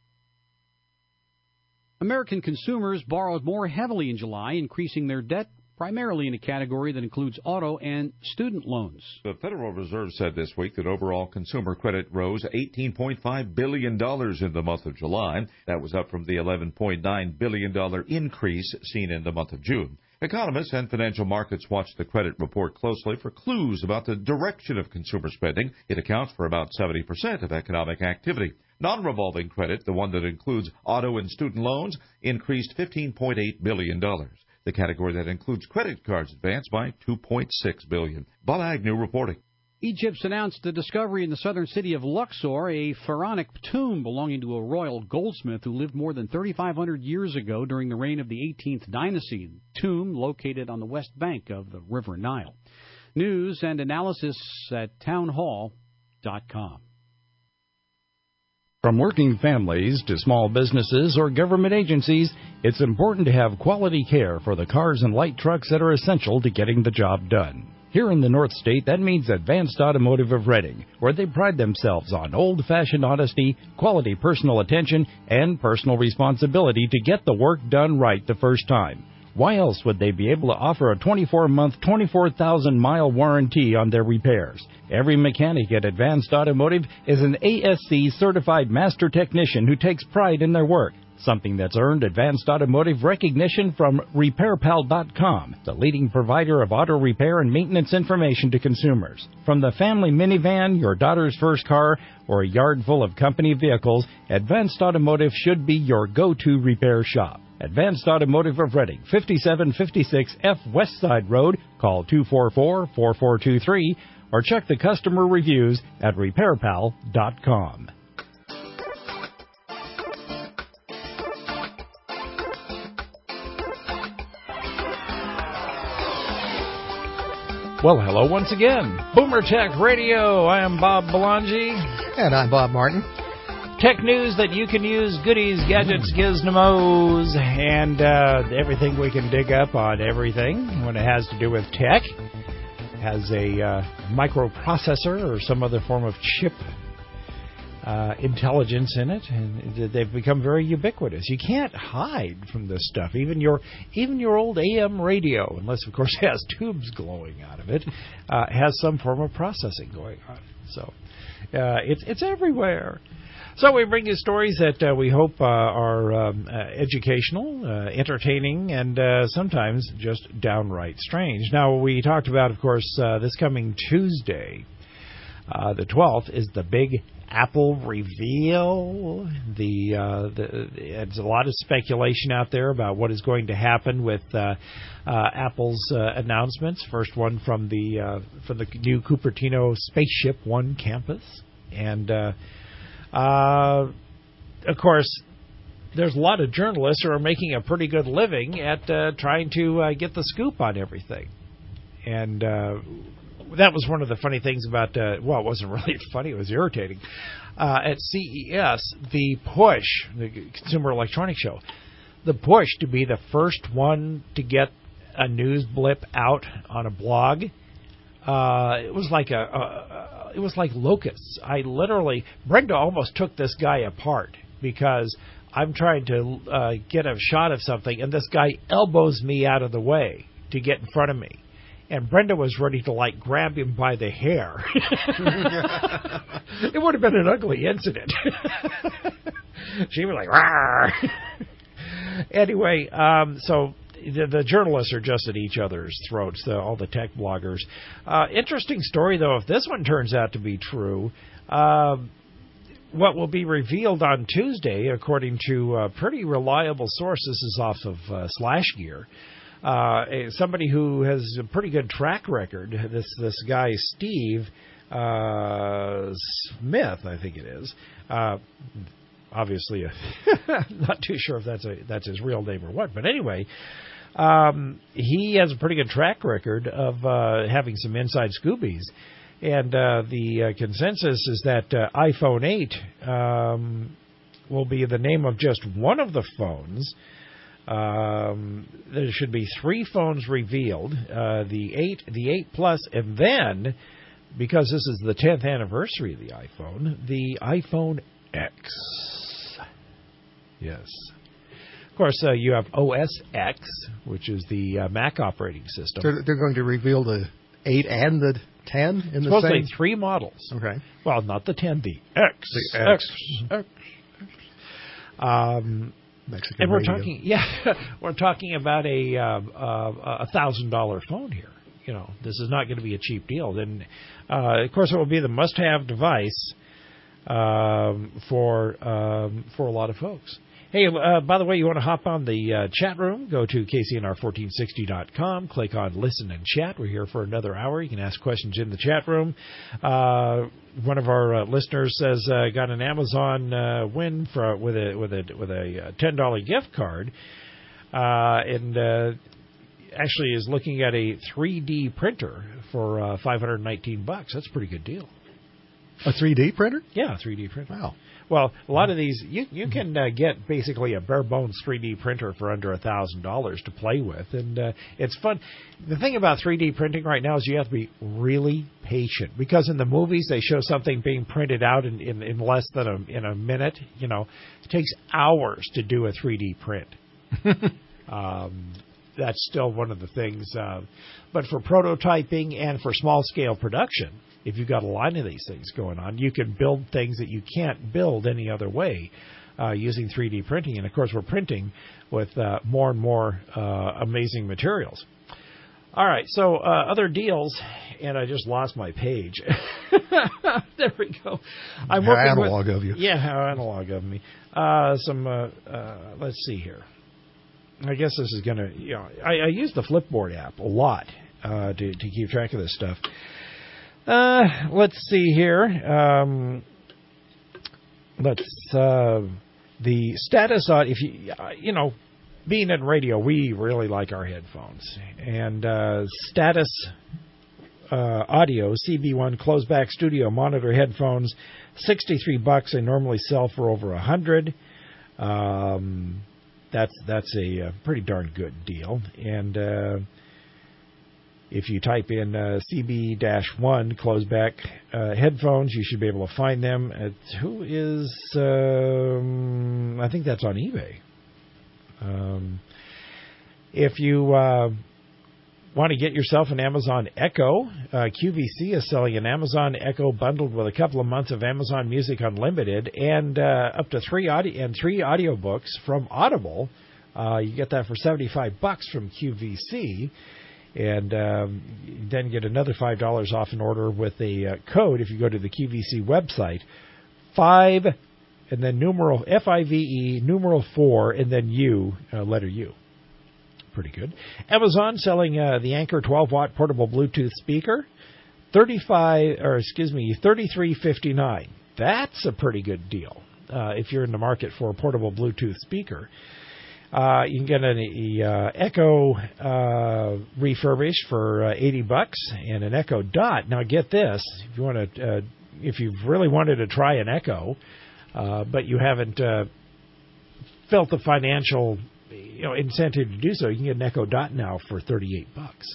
American consumers borrowed more heavily in July, increasing their debt primarily in a category that includes auto and student loans. The Federal Reserve said this week that overall consumer credit rose eighteen point five billion dollars in the month of July. That was up from the eleven point nine billion dollars increase seen in the month of June. Economists and financial markets watch the credit report closely for clues about the direction of consumer spending. It accounts for about seventy percent of economic activity. Non-revolving credit, the one that includes auto and student loans, increased fifteen point eight billion dollars. The category that includes credit cards advanced by two point six billion dollars. Bob Agnew reporting. Egypt's announced the discovery in the southern city of Luxor, a pharaonic tomb belonging to a royal goldsmith who lived more than thirty-five hundred years ago during the reign of the eighteenth dynasty. The tomb located on the west bank of the River Nile. News and analysis at townhall dot com. From working families to small businesses or government agencies, it's important to have quality care for the cars and light trucks that are essential to getting the job done. Here in the North State, that means Advanced Automotive of Reading, where they pride themselves on old-fashioned honesty, quality personal attention, and personal responsibility to get the work done right the first time. Why else would they be able to offer a twenty-four month, twenty-four thousand mile warranty on their repairs? Every mechanic at Advanced Automotive is an A S C-certified master technician who takes pride in their work, something that's earned Advanced Automotive recognition from Repair Pal dot com, the leading provider of auto repair and maintenance information to consumers. From the family minivan, your daughter's first car, or a yard full of company vehicles, Advanced Automotive should be your go-to repair shop. Advanced Automotive of Reading, fifty-seven fifty-six F West Side Road. Call two four four, four four two three or check the customer reviews at Repair Pal dot com. Well, hello once again. Boomer Tech Radio. I am Bob Belangi. And I'm Bob Martin. Tech news that you can use, goodies, gadgets, gizmos, and uh, everything we can dig up on everything when it has to do with tech. Has a uh, microprocessor or some other form of chip uh, intelligence in it, and they've become very ubiquitous. You can't hide from this stuff. Even your even your old A M radio, unless of course it has tubes glowing out of it, uh, has some form of processing going on. So uh, it's it's everywhere. So we bring you stories that uh, we hope uh, are um, uh, educational, uh, entertaining, and uh, sometimes just downright strange. Now, we talked about, of course, uh, this coming Tuesday, uh, the twelfth, is the big Apple reveal. The, uh, the there's a lot of speculation out there about what is going to happen with uh, uh, Apple's uh, announcements. First one from the uh, from the new Cupertino Spaceship One campus, and uh, Uh, of course, there's a lot of journalists who are making a pretty good living at uh, trying to uh, get the scoop on everything. And uh, that was one of the funny things about, uh, well, it wasn't really funny, it was irritating. Uh, at C E S, the push, the Consumer Electronics Show, the push to be the first one to get a news blip out on a blog, uh, it was like a... a It was like locusts. I literally, Brenda almost took this guy apart because I'm trying to uh, get a shot of something, and this guy elbows me out of the way to get in front of me. And Brenda was ready to, like, grab him by the hair. It would have been an ugly incident. She was like, "Rawr." Anyway, um, so... The, the journalists are just at each other's throats, the, all the tech bloggers. Uh, interesting story, though, if this one turns out to be true. Uh, what will be revealed on Tuesday, according to uh, pretty reliable sources, is off of uh, SlashGear. Uh, somebody who has a pretty good track record, this this guy, Steve uh, Smith, I think it is. Uh, obviously, uh, not too sure if that's a that's his real name or what, but anyway, um, he has a pretty good track record of uh, having some inside scoobies, and uh, the uh, consensus is that uh, iPhone eight um, will be the name of just one of the phones. Um, there should be three phones revealed, uh, the eight, the eight Plus, and then, because this is the tenth anniversary of the iPhone, the iPhone X. Yes. course, uh, you have O S X, which is the uh, Mac operating system. So they're going to reveal the eight and the ten in the Supposedly same? three models. Okay. Well, not the ten, the X. The X. X. X. Um, Mexican and we're radio. talking, yeah, we're talking about a uh, uh, a thousand dollar phone here. You know, this is not going to be a cheap deal. And uh, of course, it will be the must-have device um, for um, for a lot of folks. Hey, uh, by the way, you want to hop on the uh, chat room? Go to K C N R fourteen sixty dot com. Click on Listen and Chat. We're here for another hour. You can ask questions in the chat room. Uh, one of our uh, listeners says uh, got an Amazon uh, win for with a with a with a ten dollar gift card, uh, and uh, actually is looking at a three D printer for uh, five hundred nineteen bucks. That's a pretty good deal. A three D printer? Yeah, a three D printer. Wow. Well, a lot of these, you you can uh, get basically a bare-bones three D printer for under one thousand dollars to play with, and uh, it's fun. The thing about three D printing right now is you have to be really patient, because in the movies they show something being printed out in, in, in less than a, in a minute. You know, it takes hours to do a three D print. um, that's still one of the things. Uh, but for prototyping and for small-scale production, if you've got a line of these things going on, you can build things that you can't build any other way uh, using three D printing. And, of course, we're printing with uh, more and more uh, amazing materials. All right, so uh, other deals, and I just lost my page. There we go. I'm how working analog with, of you. Yeah, how analog of me. Uh, some, uh, uh, let's see here. I guess this is going to, you know, I, I use the Flipboard app a lot uh, to, to keep track of this stuff. Uh, let's see here. Um, let's uh, the status on if you uh, you know, being in radio, we really like our headphones, and uh, status uh, audio C B one closeback studio monitor headphones, sixty-three bucks. They normally sell for over a hundred. Um, that's that's a, a pretty darn good deal, and. Uh, If you type in uh, C B one closeback uh, headphones, you should be able to find them. At, who is, um, I think that's on eBay. Um, if you uh, want to get yourself an Amazon Echo, uh, Q V C is selling an Amazon Echo bundled with a couple of months of Amazon Music Unlimited and uh, up to three audio and three audiobooks from Audible. Uh, you get that for seventy-five bucks from Q V C. And um, you then get another five dollars off an order with a uh, code if you go to the Q V C website. Five, and then numeral F I V E, numeral four, and then U, uh, letter U. Pretty good. Amazon selling uh, the Anker twelve watt portable Bluetooth speaker, thirty-five, or excuse me, thirty-three fifty-nine. That's a pretty good deal uh, if you're in the market for a portable Bluetooth speaker. Uh, you can get an uh, Echo uh, refurbished for uh, eighty bucks and an Echo Dot. Now, get this: if you want to, uh, if you've really wanted to try an Echo, uh, but you haven't uh, felt the financial, you know, incentive to do so, you can get an Echo Dot now for thirty-eight bucks.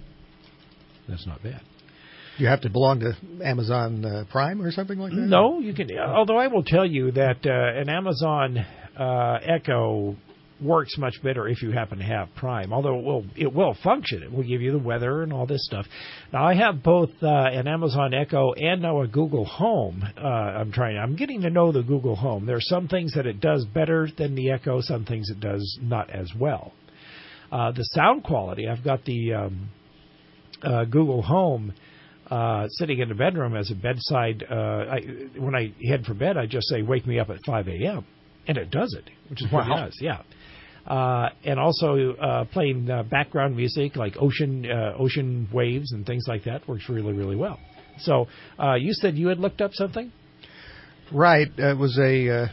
That's not bad. You have to belong to Amazon uh, Prime or something like that? No, you can. Although I will tell you that uh, an Amazon uh, Echo works much better if you happen to have Prime. Although it will, it will function. It will give you the weather and all this stuff. Now, I have both uh, an Amazon Echo and now a Google Home. Uh, I'm trying. I'm getting to know the Google Home. There are some things that it does better than the Echo. Some things it does not as well. Uh, the sound quality. I've got the um, uh, Google Home uh, sitting in the bedroom as a bedside. Uh, I, when I head for bed, I just say, "Wake me up at five a.m." and it does it, which is what wow. it does. Yeah. Uh, and also uh, playing uh, background music like ocean uh, ocean waves and things like that works really, really well. So uh, you said you had looked up something? Right. It was a uh,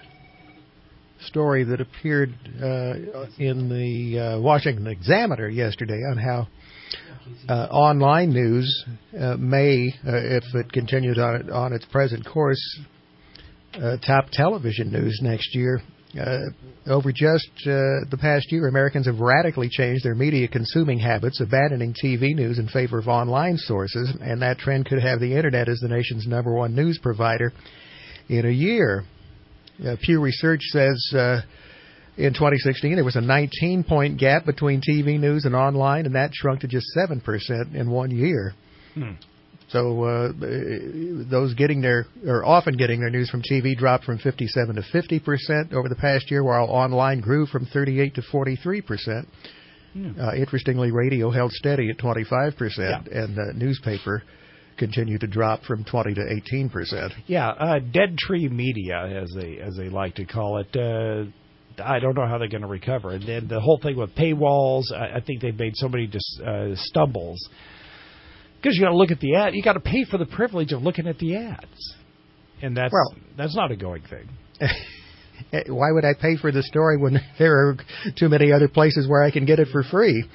story that appeared uh, in the uh, Washington Examiner yesterday on how uh, online news uh, may, uh, if it continued on, on its present course, uh, top television news next year. Uh, over just uh, the past year, Americans have radically changed their media consuming habits, abandoning T V news in favor of online sources, and that trend could have the Internet as the nation's number one news provider in a year. Uh, Pew Research says uh, In twenty sixteen, there was a nineteen-point gap between T V news and online, and that shrunk to just seven percent in one year. Hmm. So uh, those getting their, or often getting their news from T V dropped from fifty-seven to fifty percent over the past year, while online grew from thirty-eight to forty-three percent. Hmm. Uh, interestingly, radio held steady at twenty-five percent, Yeah. and uh, newspaper continued to drop from twenty to eighteen percent. Yeah, uh, dead tree media, as they as they like to call it. Uh, I don't know how they're going to recover. And then the whole thing with paywalls, I, I think they've made so many dis, uh, stumbles. Because you got to look at the ad, you got to pay for the privilege of looking at the ads, and that's Well, that's not a going thing. Why would I pay for the story when there are too many other places where I can get it for free?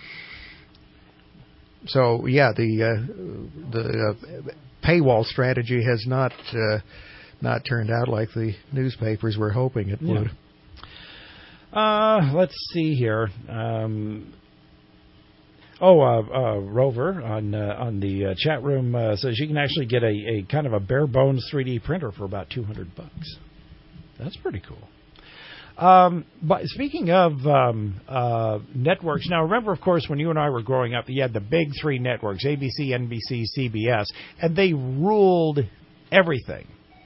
So yeah, the uh, the uh, paywall strategy has not uh, not turned out like the newspapers were hoping it would. Yeah. Uh, let's see here. Um, oh, uh, uh, Rover on uh, on the uh, chat room uh, says you can actually get a, a kind of a bare bones three D printer for about two hundred bucks. That's pretty cool. Um, but speaking of um, uh, networks, now remember, of course, when you and I were growing up, you had the big three networks: A B C, N B C, C B S, and they ruled everything.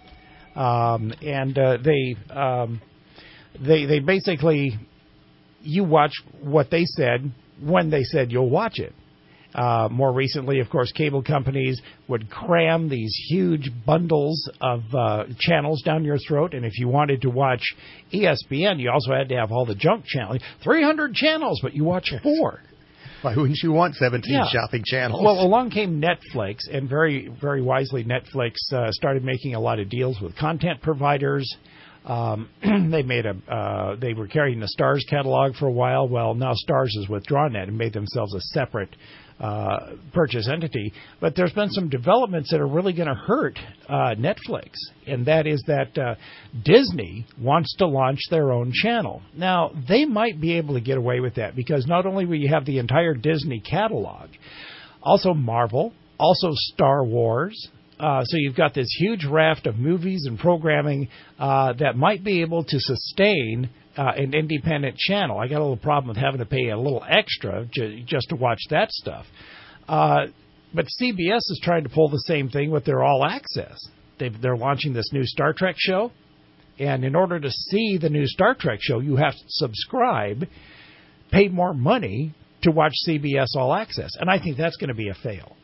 Um, and uh, they. Um, They they basically, you watch what they said when they said you'll watch it. Uh, more recently, of course, cable companies would cram these huge bundles of uh, channels down your throat, and if you wanted to watch E S P N, you also had to have all the junk channels. three hundred channels, but you watch four. Why wouldn't you want seventeen Yeah. shopping channels? Well, along came Netflix, and very, very wisely, Netflix uh, started making a lot of deals with content providers. Um, they made a. Uh, they were carrying the Starz catalog for a while. Well, now Starz has withdrawn that and made themselves a separate uh, purchase entity. But there's been some developments that are really going to hurt uh, Netflix, and that is that uh, Disney wants to launch their own channel. Now, they might be able to get away with that because not only will you have the entire Disney catalog, also Marvel, also Star Wars. Uh, so you've got this huge raft of movies and programming uh, that might be able to sustain uh, an independent channel. I got a little problem with having to pay a little extra j- just to watch that stuff. Uh, but C B S is trying to pull the same thing with their All Access. They've, they're launching this new Star Trek show, and in order to see the new Star Trek show, you have to subscribe, pay more money to watch C B S All Access. And I think that's going to be a fail.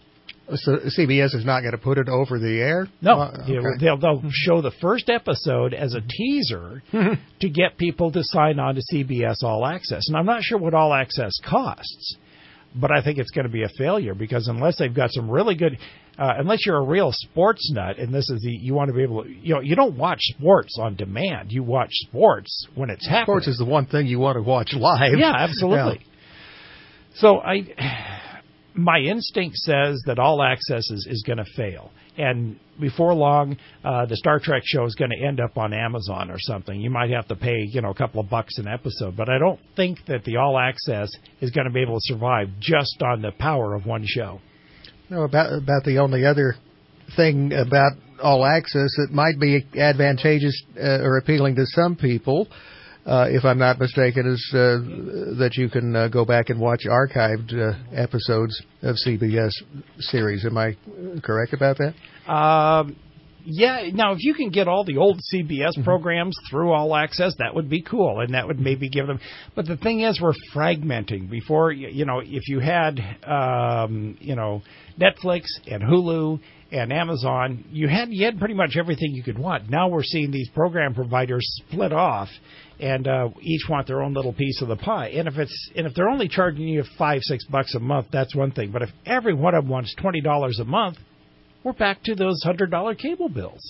So C B S is not going to put it over the air? No, Uh, okay. they'll, they'll show the first episode as a teaser to get people to sign on to C B S All Access. And I'm not sure what All Access costs, but I think it's going to be a failure because unless they've got some really good, uh, unless you're a real sports nut, and this is the, you want to be able to, you know, you don't watch sports on demand. You watch sports when it's happening. Sports is the one thing you want to watch live. Yeah, absolutely. Yeah. So I... My instinct says that All Access is, is going to fail. And before long, uh, the Star Trek show is going to end up on Amazon or something. You might have to pay, you know, a couple of bucks an episode. But I don't think that the All Access is going to be able to survive just on the power of one show. No, about about the only other thing about All Access that might be advantageous uh, or appealing to some people, Uh, if I'm not mistaken, is uh, that you can uh, go back and watch archived uh, episodes of C B S series. Am I correct about that? Um, yeah. Now, if you can get all the old C B S programs through All Access, that would be cool, and that would maybe give them. But the thing is, we're fragmenting. Before, you know, if you had, um, you know, Netflix and Hulu and Amazon, you had you had pretty much everything you could want. Now we're seeing these program providers split off, and uh, each want their own little piece of the pie. And if it's and if they're only charging you five, six bucks a month, that's one thing. But if every one of them wants twenty dollars a month, we're back to those hundred dollar cable bills.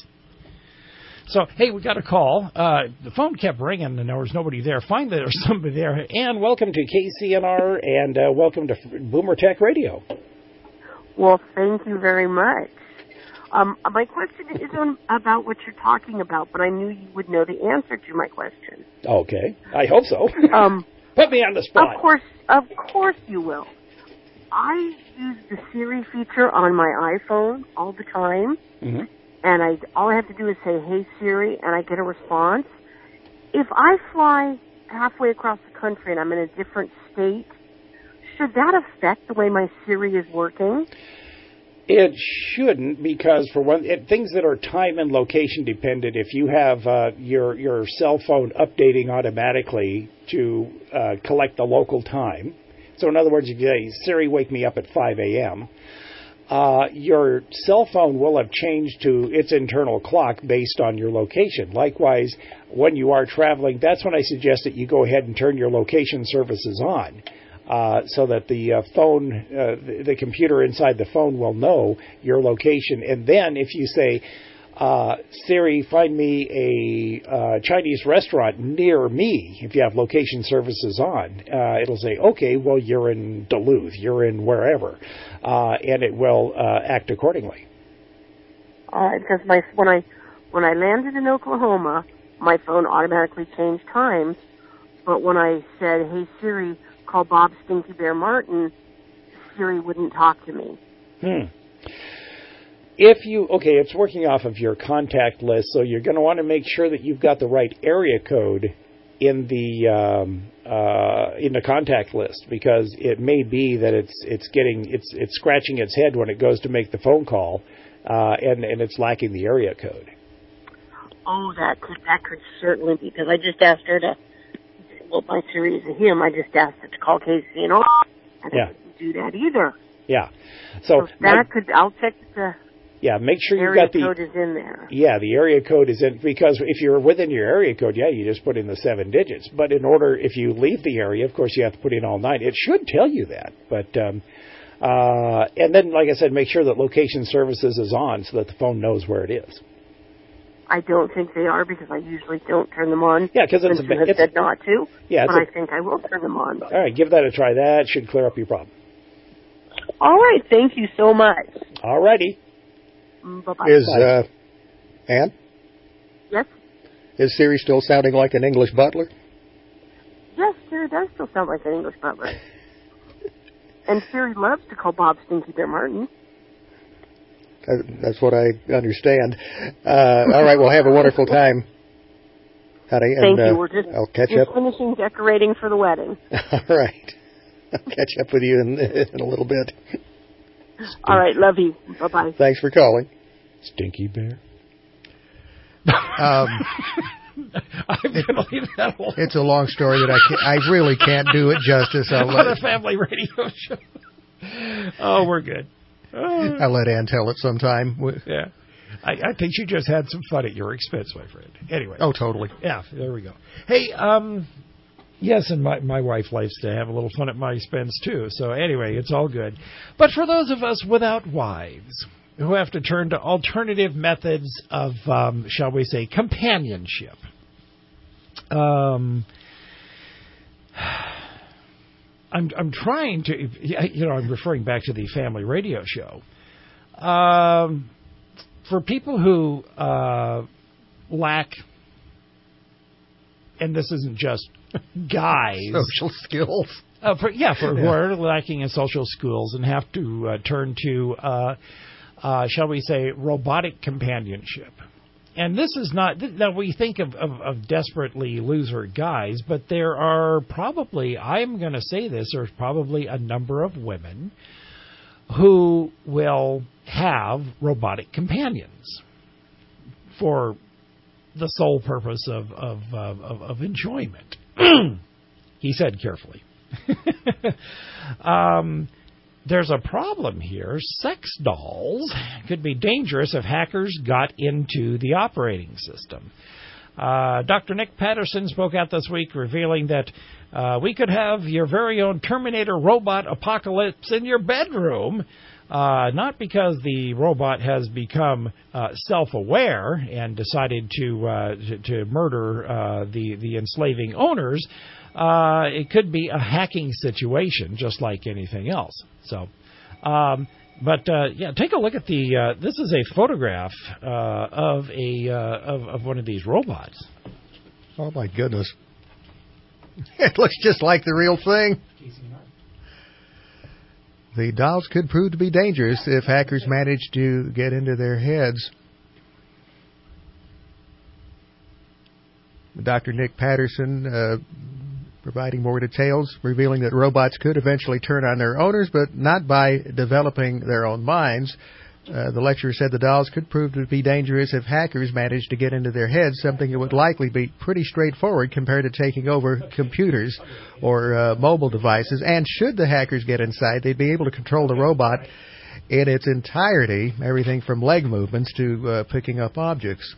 So, hey, we got a call. Uh, the phone kept ringing, and there was nobody there. Finally, there was somebody there. And welcome to K C N R, and uh, welcome to Boomer Tech Radio. Well, thank you very much. Um, my question isn't about what you're talking about, but I knew you would know the answer to my question. Okay, I hope so. Um, Put me on the spot. Of course, of course you will. I use the Siri feature on my iPhone all the time, mm-hmm. and I all I have to do is say, "Hey Siri," and I get a response. If I fly halfway across the country and I'm in a different state, should that affect the way my Siri is working? It shouldn't, because for one, it, things that are time and location dependent, if you have uh, your your cell phone updating automatically to uh, collect the local time, so in other words, if you say, Siri, wake me up at five a.m., uh, your cell phone will have changed to its internal clock based on your location. Likewise, when you are traveling, that's when I suggest that you go ahead and turn your location services on. Uh, so that the uh, phone, uh, the, the computer inside the phone will know your location. And then if you say, uh, Siri, find me a uh, Chinese restaurant near me, if you have location services on, uh, it'll say, okay, well, you're in Duluth, you're in wherever, uh, and it will uh, act accordingly. Uh, because my when I when I landed in Oklahoma, my phone automatically changed times. But when I said, hey, Siri, call Bob Stinky Bear Martin, Siri wouldn't talk to me. Hmm. If you, okay, it's working off of your contact list, so you're going to want to make sure that you've got the right area code in the um, uh, in the contact list, because it may be that it's it's getting it's it's scratching its head when it goes to make the phone call, uh, and and it's lacking the area code. Oh, that could that could certainly be, because I just asked her to. Well, my Siri is a him. I just asked it to call K C N R. I yeah. didn't do that either. Yeah. So, so that my, could. I'll check the. Yeah, make sure you've area got the code is in there. Yeah, the area code is in, because if you're within your area code, yeah, you just put in the seven digits. But in order, if you leave the area, of course, you have to put in all nine. It should tell you that. But um, uh, and then, like I said, make sure that location services is on so that the phone knows where it is. I don't think they are, because I usually don't turn them on. Yeah, because it's since a you have it's, said not to. Yeah, but a, I think I will turn them on. All right, give that a try. That should clear up your problem. All right, thank you so much. All righty. Mm, bye-bye. Is uh, Ann? Yes. Is Siri still sounding like an English butler? Yes, Siri does still sound like an English butler. And Siri loves to call Bob Stinky Bear Martin. That's what I understand. Uh, all right, well, have a wonderful time, honey. Thank and, you. Uh, We're just, I'll catch just up. finishing decorating for the wedding. All right. I'll catch up with you in, in a little bit. All right, love you. Bye-bye. Thanks for calling. Stinky Bear. Um, I'm going to leave that alone. It's a long story that I can't, I really can't do it justice. I'll on let a family radio show. Oh, we're good. Oh. I'll let Ann tell it sometime. Yeah. I, I think she just had some fun at your expense, my friend. Anyway. Oh, totally. Yeah, there we go. Hey, um, yes, and my, my wife likes to have a little fun at my expense, too. So anyway, it's all good. But for those of us without wives, who have to turn to alternative methods of, um, shall we say, companionship, um... I'm I'm trying to, you know, I'm referring back to the family radio show. Um, for people who uh, lack, and this isn't just guys, social skills. Uh, for, yeah, for yeah. who are lacking in social skills and have to uh, turn to, uh, uh, shall we say, robotic companionship. And this is not, now we think of, of, of desperately loser guys, but there are probably, I'm going to say this, there's probably a number of women who will have robotic companions for the sole purpose of, of, of, of enjoyment. He said carefully. um, There's a problem here. Sex dolls could be dangerous if hackers got into the operating system. Uh, Doctor Nick Patterson spoke out this week revealing that uh, we could have your very own Terminator robot apocalypse in your bedroom, uh, not because the robot has become uh, self-aware and decided to, uh, to, to murder uh, the, the enslaving owners. Uh, it could be a hacking situation, just like anything else. So, um, but uh, yeah, take a look at the. Uh, this is a photograph uh, of a uh, of, of one of these robots. Oh my goodness! It looks just like the real thing. The dolls could prove to be dangerous if hackers manage to get into their heads. Doctor Nick Patterson uh, providing more details, revealing that robots could eventually turn on their owners, but not by developing their own minds. Uh, the lecturer said the dolls could prove to be dangerous if hackers managed to get into their heads, something that would likely be pretty straightforward compared to taking over computers or uh, mobile devices. And should the hackers get inside, they'd be able to control the robot in its entirety, everything from leg movements to uh, picking up objects.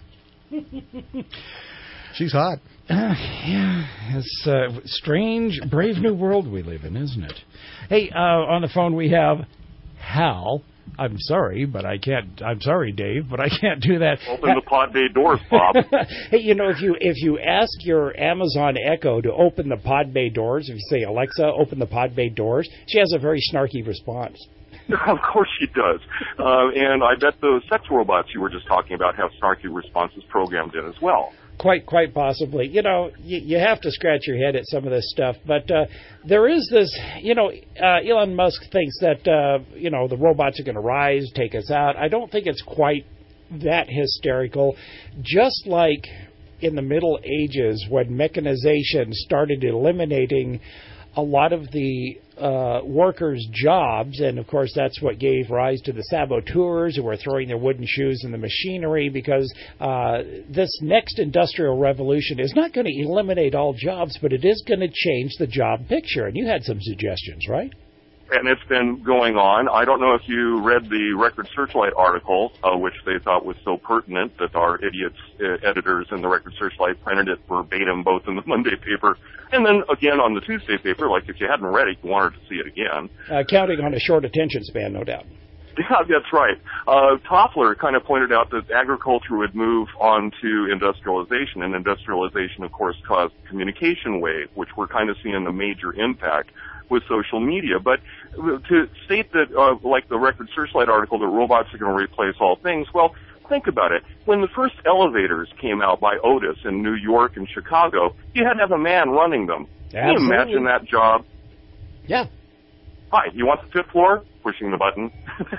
She's hot. Uh, yeah, it's a strange, brave new world we live in, isn't it? Hey, uh, on the phone we have Hal. I'm sorry, but I can't. I'm sorry, Dave, but I can't do that. Open the pod bay doors, Bob. Hey, you know, if you if you ask your Amazon Echo to open the pod bay doors, if you say, Alexa, open the pod bay doors, she has a very snarky response. Of course she does. Uh, and I bet those sex robots you were just talking about have snarky responses programmed in as well. Quite, quite possibly. You know, you, you have to scratch your head at some of this stuff. But uh, there is this, you know, uh, Elon Musk thinks that, uh, you know, the robots are going to rise, take us out. I don't think it's quite that hysterical. Just like in the Middle Ages when mechanization started eliminating a lot of the uh, workers' jobs, and of course that's what gave rise to the saboteurs who were throwing their wooden shoes in the machinery, because uh, this next industrial revolution is not going to eliminate all jobs, but it is going to change the job picture. And you had some suggestions, right? And it's been going on. I don't know if you read the Record Searchlight article, uh, which they thought was so pertinent that our idiots uh, editors in the Record Searchlight printed it verbatim both in the Monday paper and then again on the Tuesday paper. Like if you hadn't read it, you wanted to see it again. Uh, counting on a short attention span, no doubt. Yeah, that's right. Uh, Toffler kind of pointed out that agriculture would move on to industrialization, and industrialization, of course, caused communication wave, which we're kind of seeing a major impact with social media. But to state that, uh, like the Record Searchlight article, that robots are going to replace all things, well, think about it. When the first elevators came out by Otis in New York and Chicago, you had to have a man running them. Absolutely. Can you imagine that job? Yeah. Hi, you want the fifth floor? Pushing the button.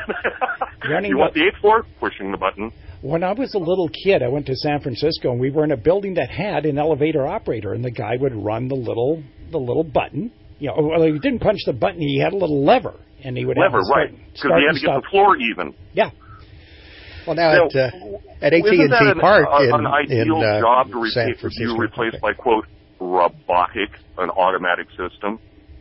You want the eighth floor? Pushing the button. When I was a little kid, I went to San Francisco, and we were in a building that had an elevator operator, and the guy would run the little the little button. You know, well, he didn't punch the button; he had a little lever, and he would lever, have right? Because he had to get the floor even. Yeah. Well, now, now at uh, at A T and T Park an, in an ideal in, uh, job to replace, San Francisco, be replaced by quote robotic, an automatic system.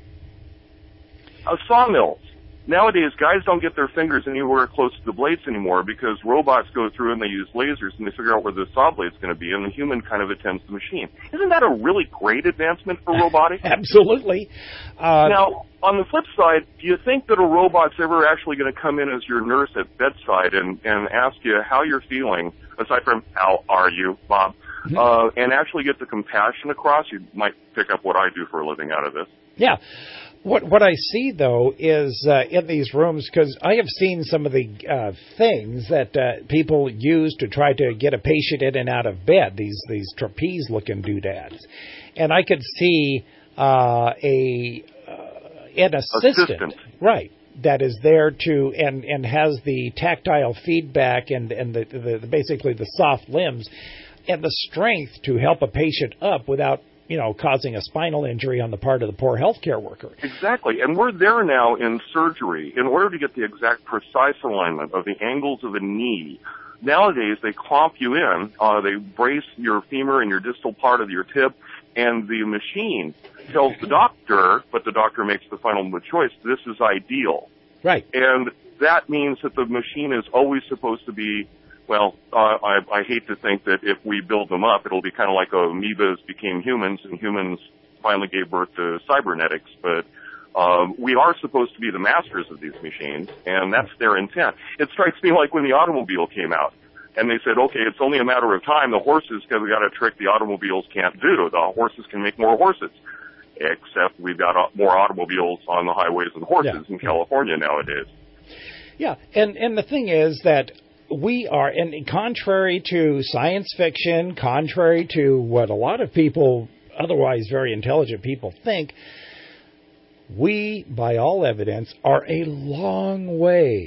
Uh, sawmills. Nowadays, guys don't get their fingers anywhere close to the blades anymore because robots go through and they use lasers and they figure out where the saw blade's going to be, and the human kind of attends the machine. Isn't that a really great advancement for robotics? Absolutely. Uh, now, on the flip side, do you think that a robot's ever actually going to come in as your nurse at bedside and, and ask you how you're feeling, aside from how are you, Bob, mm-hmm. uh, and actually get the compassion across? You might pick up what I do for a living out of this. Yeah. What what I see, though, is uh, in these rooms, because I have seen some of the uh, things that uh, people use to try to get a patient in and out of bed, these these trapeze-looking doodads. And I could see uh, a uh, an assistant, assistant, right, that is there to and, and has the tactile feedback and, and the, the, the basically the soft limbs and the strength to help a patient up without, you know, causing a spinal injury on the part of the poor healthcare worker. Exactly. And we're there now in surgery. In order to get the exact precise alignment of the angles of the knee, nowadays they clamp you in, uh, they brace your femur and your distal part of your tib, and the machine tells the doctor, but the doctor makes the final choice, this is ideal. Right. And that means that the machine is always supposed to be, well, uh, I, I hate to think that if we build them up, it'll be kind of like amoebas became humans and humans finally gave birth to cybernetics. But um, we are supposed to be the masters of these machines, and that's their intent. It strikes me like when the automobile came out, and they said, okay, it's only a matter of time. The horses have got a trick the automobiles can't do. The horses can make more horses, except we've got more automobiles on the highways than horses yeah. in California nowadays. Yeah, and, and the thing is that we are, and contrary to science fiction, contrary to what a lot of people, otherwise very intelligent people, think, we, by all evidence, are a long way,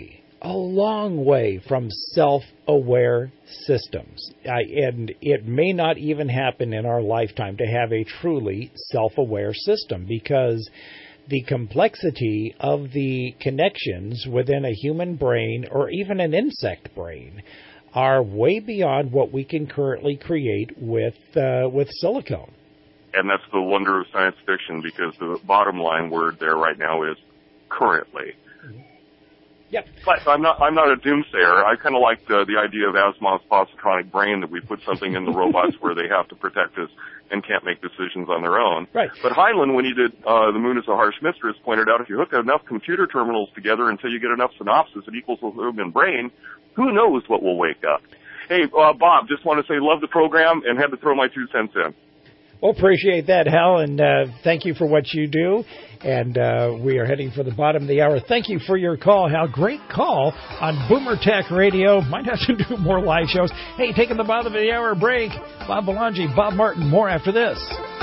a long way from self-aware systems. I, and it may not even happen in our lifetime to have a truly self-aware system, because the complexity of the connections within a human brain or even an insect brain are way beyond what we can currently create with uh, with silicone. And that's the wonder of science fiction, because the bottom line word there right now is currently. Yep. But I'm not I'm not a doomsayer. I kind of like the, the idea of Asimov's positronic brain, that we put something in the robots where they have to protect us and can't make decisions on their own. Right. But Heinlein, when he did uh, The Moon is a Harsh Mistress, pointed out if you hook enough computer terminals together until you get enough synapses that equals a human brain, who knows what will wake up. Hey, uh, Bob, just want to say love the program and had to throw my two cents in. Well, appreciate that, Hal, and uh, thank you for what you do. And uh, we are heading for the bottom of the hour. Thank you for your call, Hal. Great call on Boomer Tech Radio. Might have to do more live shows. Hey, taking the bottom of the hour break. Bob Belangi, Bob Martin, more after this.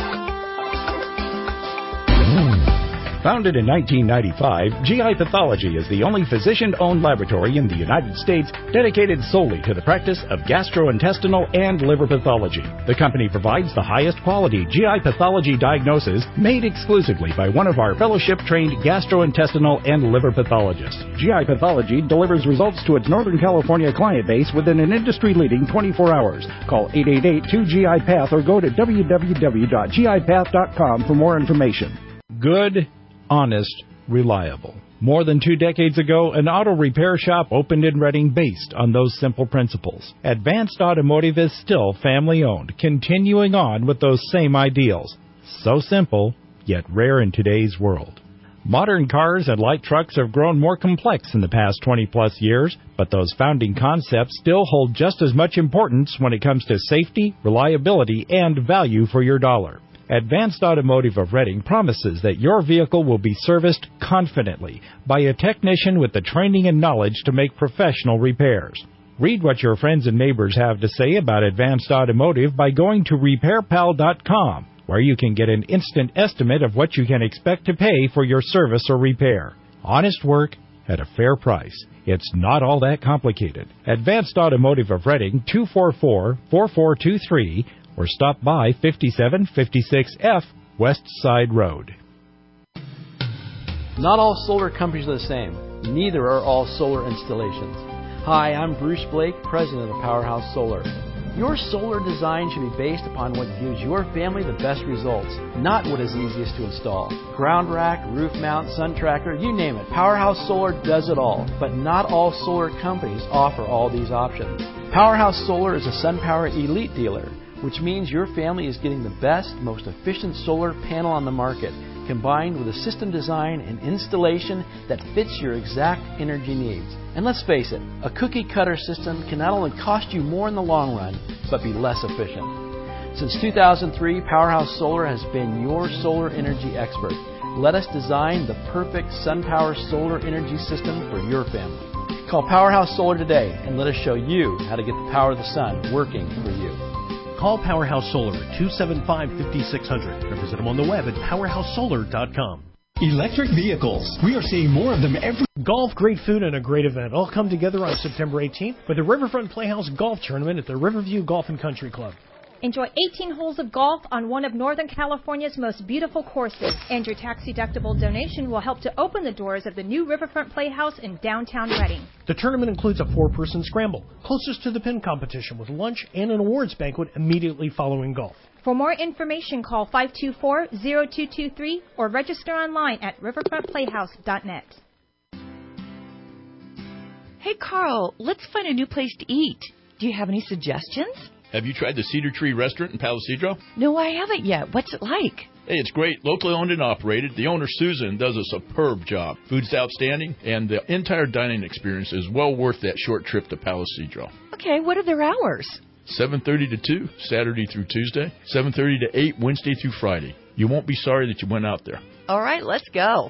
Founded in nineteen ninety-five, G I Pathology is the only physician-owned laboratory in the United States dedicated solely to the practice of gastrointestinal and liver pathology. The company provides the highest quality G I pathology diagnosis made exclusively by one of our fellowship-trained gastrointestinal and liver pathologists. G I Pathology delivers results to its Northern California client base within an industry-leading twenty-four hours. Call eight eight eight, two G I Path or go to w w w dot g i path dot com for more information. Good, honest, reliable. More than two decades ago, an auto repair shop opened in Reading based on those simple principles. Advanced Automotive is still family-owned, continuing on with those same ideals. So simple, yet rare in today's world. Modern cars and light trucks have grown more complex in the past twenty-plus years, but those founding concepts still hold just as much importance when it comes to safety, reliability, and value for your dollar. Advanced Automotive of Reading promises that your vehicle will be serviced confidently by a technician with the training and knowledge to make professional repairs. Read what your friends and neighbors have to say about Advanced Automotive by going to repair pal dot com, where you can get an instant estimate of what you can expect to pay for your service or repair. Honest work at a fair price. It's not all that complicated. Advanced Automotive of Reading, two four four, four four two three, or stop by fifty-seven fifty-six F West Side Road. Not all solar companies are the same. Neither are all solar installations. Hi, I'm Bruce Blake, president of Powerhouse Solar. Your solar design should be based upon what gives your family the best results, not what is easiest to install. Ground rack, roof mount, sun tracker, you name it. Powerhouse Solar does it all, but not all solar companies offer all these options. Powerhouse Solar is a SunPower Elite dealer, which means your family is getting the best, most efficient solar panel on the market, combined with a system design and installation that fits your exact energy needs. And let's face it, a cookie-cutter system can not only cost you more in the long run, but be less efficient. Since two thousand three, Powerhouse Solar has been your solar energy expert. Let us design the perfect SunPower solar energy system for your family. Call Powerhouse Solar today and let us show you how to get the power of the sun working for you. Call Powerhouse Solar at two seven five, five six zero zero or visit them on the web at powerhouse solar dot com. Electric vehicles. We are seeing more of them every... Golf, great food, and a great event all come together on September eighteenth for the Riverfront Playhouse Golf Tournament at the Riverview Golf and Country Club. Enjoy eighteen holes of golf on one of Northern California's most beautiful courses, and your tax-deductible donation will help to open the doors of the new Riverfront Playhouse in downtown Reading. The tournament includes a four-person scramble, closest to the pin competition, with lunch and an awards banquet immediately following golf. For more information, call five two four, zero two two three or register online at riverfront playhouse dot net. Hey, Carl, let's find a new place to eat. Do you have any suggestions? Have you tried the Cedar Tree Restaurant in Palo Cedro? No, I haven't yet. What's it like? Hey, it's great. Locally owned and operated. The owner, Susan, does a superb job. Food's outstanding, and the entire dining experience is well worth that short trip to Palo Cedro. Okay, what are their hours? seven thirty to two, Saturday through Tuesday. seven thirty to eight, Wednesday through Friday. You won't be sorry that you went out there. All right, let's go.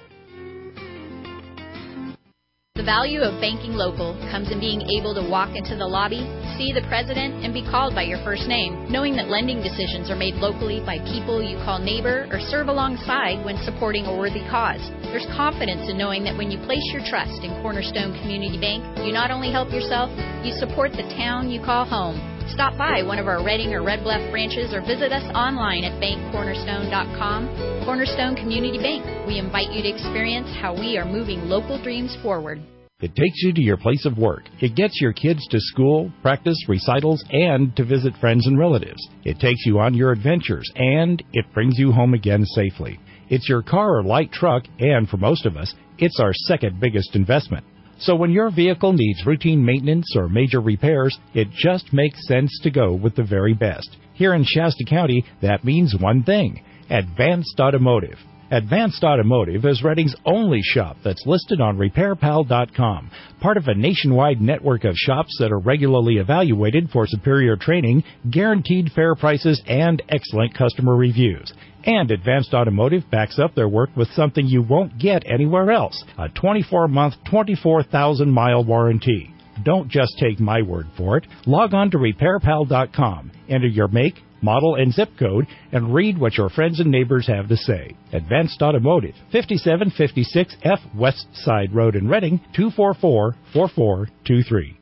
The value of banking local comes in being able to walk into the lobby, see the president and be called by your first name, knowing that lending decisions are made locally by people you call neighbor or serve alongside when supporting a worthy cause. There's confidence in knowing that when you place your trust in Cornerstone Community Bank, you not only help yourself, you support the town you call home. Stop by one of our Reading or Red Bluff branches or visit us online at bank cornerstone dot com. Cornerstone Community Bank. We invite you to experience how we are moving local dreams forward. It takes you to your place of work. It gets your kids to school, practice, recitals, and to visit friends and relatives. It takes you on your adventures, and it brings you home again safely. It's your car or light truck, and for most of us, it's our second biggest investment. So when your vehicle needs routine maintenance or major repairs, it just makes sense to go with the very best. Here in Shasta County, that means one thing: Advanced Automotive. Advanced Automotive is Reading's only shop that's listed on repair pal dot com, part of a nationwide network of shops that are regularly evaluated for superior training, guaranteed fair prices, and excellent customer reviews. And Advanced Automotive backs up their work with something you won't get anywhere else: a twenty-four month, twenty-four thousand mile warranty. Don't just take my word for it. Log on to repair pal dot com, enter your make, model, and zip code, and read what your friends and neighbors have to say. Advanced Automotive, fifty-seven fifty-six F West Side Road in Reading, two four four, four four two three.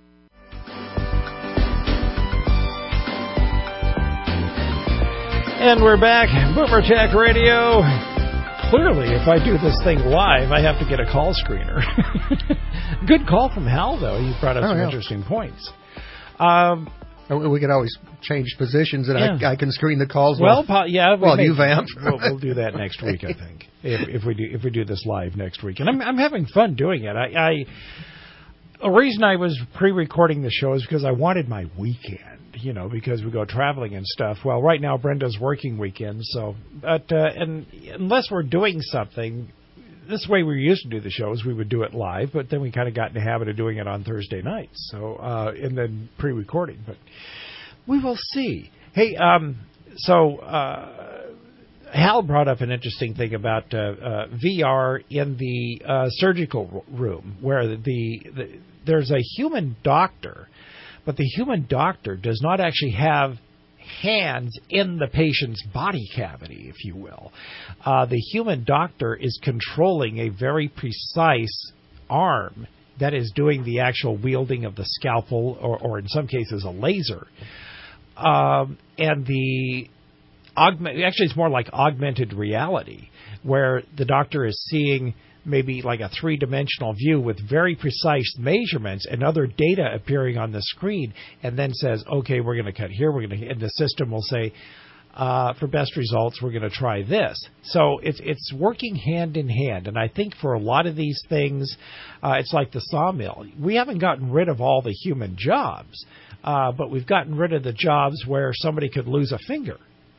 And we're back. Boomer Tech Radio. Clearly, if I do this thing live, I have to get a call screener. Good call from Hal, though. You brought up oh, some yeah. interesting points. Um, we could always change positions, and yeah. I, I can screen the calls. Well, while, yeah, we while may, you vamp. we'll, we'll do that next week, I think, if, if we do if we do this live next week. And I'm I'm having fun doing it. I, I the reason I was pre-recording the show is because I wanted my weekend. You know, because we go traveling and stuff. Well, right now Brenda's working weekends, so but uh, and unless we're doing something, this way we used to do the shows, we would do it live, but then we kind of got in the habit of doing it on Thursday nights, so uh, and then pre-recording. But we will see. Hey, um, so uh, Hal brought up an interesting thing about uh, uh, V R in the uh, surgical room, where the, the there's a human doctor. But the human doctor does not actually have hands in the patient's body cavity, if you will. Uh, the human doctor is controlling a very precise arm that is doing the actual wielding of the scalpel, or, or in some cases a laser. Um, and the augment, actually it's more like augmented reality, where the doctor is seeing maybe like a three-dimensional view with very precise measurements and other data appearing on the screen, and then says, okay, we're going to cut here, we're going to, and the system will say, uh, for best results, we're going to try this. So it's it's working hand in hand, and I think for a lot of these things, uh, it's like the sawmill. We haven't gotten rid of all the human jobs, uh, but we've gotten rid of the jobs where somebody could lose a finger,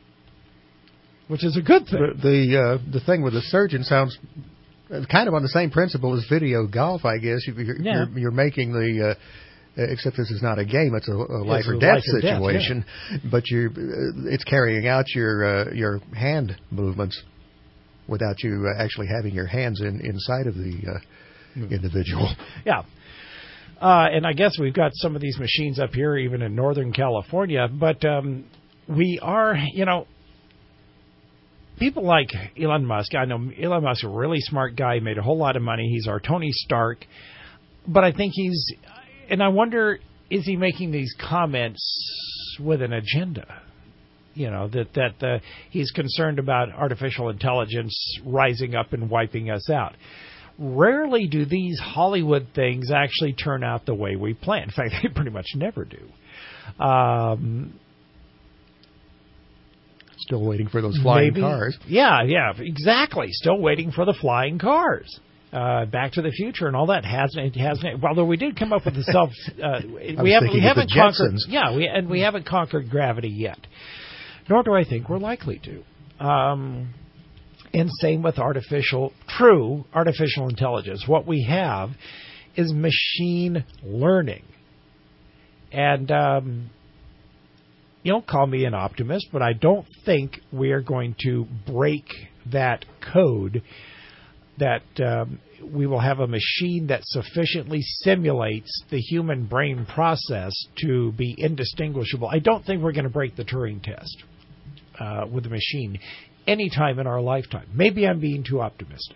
which is a good thing. The the, uh, the thing with the surgeon sounds kind of on the same principle as video golf, I guess. You're, yeah. you're, you're making the, uh, except this is not a game; it's a, a life it's or a death life situation. Or death, yeah. But you, uh, it's carrying out your uh, your hand movements without you uh, actually having your hands in inside of the uh, individual. Yeah. Uh, and I guess we've got some of these machines up here, even in Northern California. But um, we are, you know. People like Elon Musk, I know Elon Musk's a really smart guy, made a whole lot of money. He's our Tony Stark. But I think he's, and I wonder, is he making these comments with an agenda? You know, that, that uh, he's concerned about artificial intelligence rising up and wiping us out. Rarely do these Hollywood things actually turn out the way we plan. In fact, they pretty much never do. Um Still waiting for those flying Maybe, cars. Yeah, yeah, exactly. Still waiting for the flying cars. Uh, Back to the Future and all that hasn't. It hasn't. Although we did come up with the self. Uh, we haven't. We haven't conquered. Yeah, we and we haven't conquered gravity yet. Nor do I think we're likely to. Um, and same with artificial, true artificial intelligence. What we have is machine learning, and. Um, You don't call me an optimist, but I don't think we are going to break that code that um, we will have a machine that sufficiently simulates the human brain process to be indistinguishable. I don't think we're going to break the Turing test uh, with the machine anytime in our lifetime. Maybe I'm being too optimistic.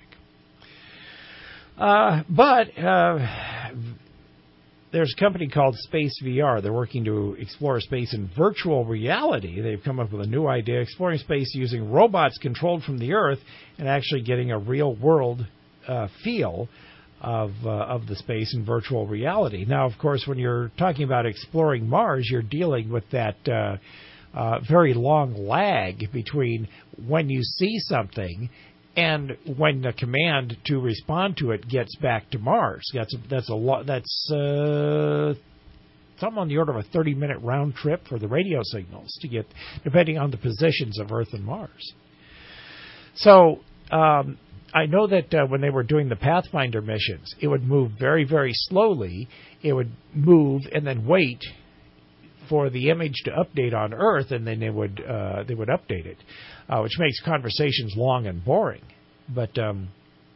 Uh, but uh, there's a company called Space V R. They're working to explore space in virtual reality. They've come up with a new idea, exploring space using robots controlled from the Earth and actually getting a real-world uh, feel of uh, of the space in virtual reality. Now, of course, when you're talking about exploring Mars, you're dealing with that uh, uh, very long lag between when you see something and when the command to respond to it gets back to Mars. That's a, that's a lot. That's uh, something on the order of a thirty-minute round trip for the radio signals to get, depending on the positions of Earth and Mars. So um, I know that uh, when they were doing the Pathfinder missions, it would move very, very slowly. It would move and then wait for the image to update on Earth, and then they would uh, they would update it, uh, which makes conversations long and boring. But um,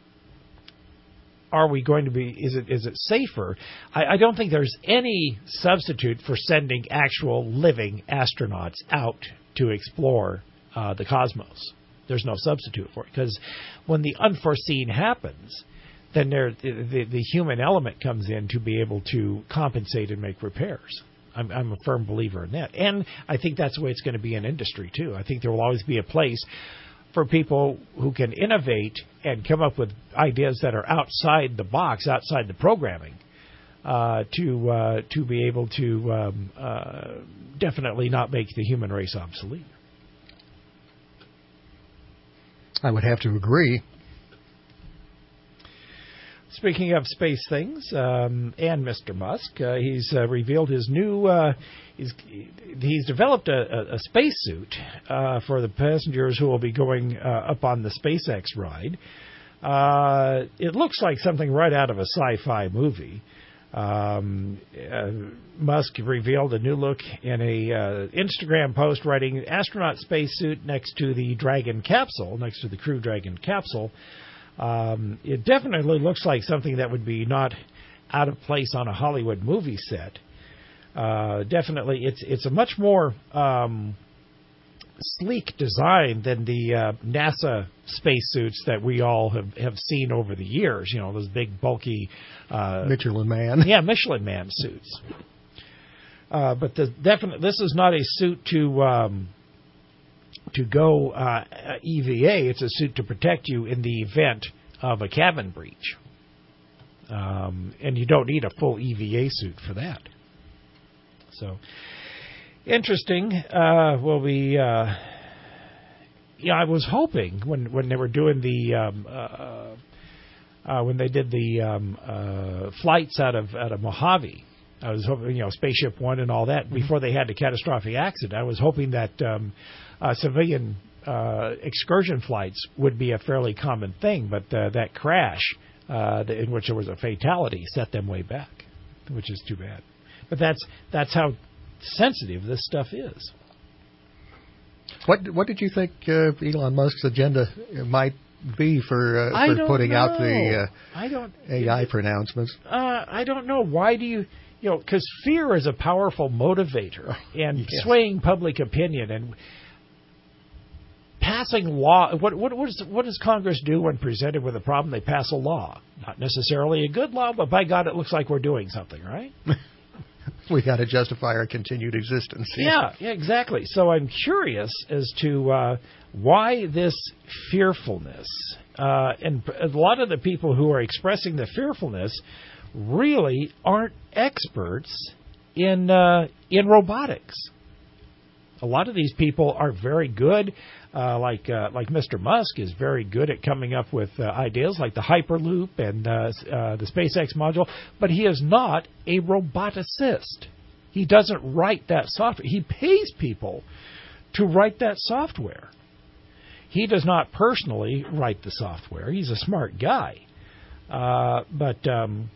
are we going to be? Is it is it safer? I, I don't think there's any substitute for sending actual living astronauts out to explore uh, the cosmos. There's no substitute for it, because when the unforeseen happens, then there the, the, the human element comes in to be able to compensate and make repairs. I'm, I'm a firm believer in that. And I think that's the way it's going to be in industry, too. I think there will always be a place for people who can innovate and come up with ideas that are outside the box, outside the programming, uh, to uh, to be able to um, uh, definitely not make the human race obsolete. I would have to agree. Speaking of space things, um, and Mister Musk, uh, he's uh, revealed his new. Uh, he's he's developed a, a, a spacesuit uh, for the passengers who will be going uh, up on the SpaceX ride. Uh, it looks like something right out of a sci-fi movie. Um, uh, Musk revealed a new look in a uh, Instagram post, writing "astronaut spacesuit" next to the Dragon capsule, next to the Crew Dragon capsule. Um, it definitely looks like something that would be not out of place on a Hollywood movie set. Uh, definitely, it's it's a much more um, sleek design than the uh, NASA spacesuits that we all have, have seen over the years. You know, those big, bulky uh, Michelin Man. Yeah, Michelin Man suits. Uh, but the definite, this is not a suit to. Um, to go uh, E V A. It's a suit to protect you in the event of a cabin breach. Um, and you don't need a full E V A suit for that. So, interesting. Uh, will be... Uh, yeah, I was hoping when, when they were doing the... Um, uh, uh, when they did the um, uh, flights out of out of Mojave, I was hoping, you know, Spaceship One and all that, mm-hmm. before they had the catastrophic accident, I was hoping that um, uh, civilian uh, excursion flights would be a fairly common thing, but uh, that crash, uh, in which there was a fatality, set them way back, which is too bad. But that's that's how sensitive this stuff is. What what did you think uh, Elon Musk's agenda might be for, uh, for putting know. out the uh, I don't, A I pronouncements? Uh, I don't know. Why do you... You know, because fear is a powerful motivator and yes. swaying public opinion and passing law. What what what, is, what does Congress do when presented with a problem? They pass a law. Not necessarily a good law, but by God, it looks like we're doing something, right? We got to justify our continued existence. Yeah, yeah, exactly. So I'm curious as to uh, why this fearfulness. Uh, and a lot of the people who are expressing the fearfulness really aren't experts in uh, in robotics. A lot of these people are very good, uh, like uh, like Mister Musk is very good at coming up with uh, ideas like the Hyperloop and uh, uh, the SpaceX module, but he is not a roboticist. He doesn't write that software. He pays people to write that software. He does not personally write the software. He's a smart guy, uh, but. Um,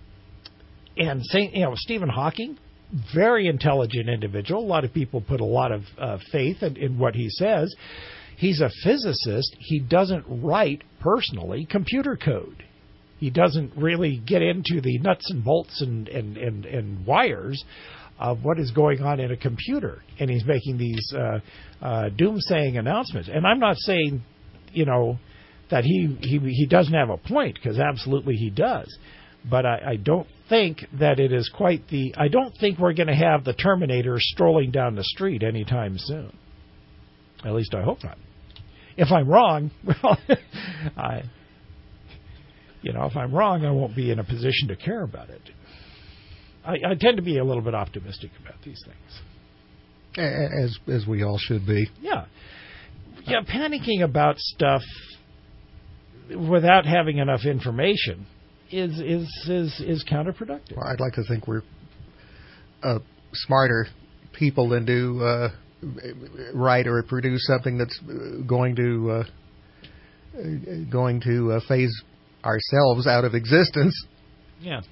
And Saint, you know, Stephen Hawking, very intelligent individual. A lot of people put a lot of uh, faith in, in what he says. He's a physicist. He doesn't write, personally, computer code. He doesn't really get into the nuts and bolts and, and, and, and wires of what is going on in a computer. And he's making these uh, uh, doomsaying announcements. And I'm not saying, you know, that he, he, he doesn't have a point, because absolutely he does. But I, I don't think that it is quite the... I don't think we're going to have the Terminator strolling down the street anytime soon. At least I hope not. If I'm wrong, well, I... You know, if I'm wrong, I won't be in a position to care about it. I, I tend to be a little bit optimistic about these things. As as we all should be. Yeah. Yeah, panicking about stuff without having enough information is is is, is counterproductive. Well, I'd like to think we're uh, smarter people than to uh, write or produce something that's going to uh, going to uh, phase ourselves out of existence. Yeah.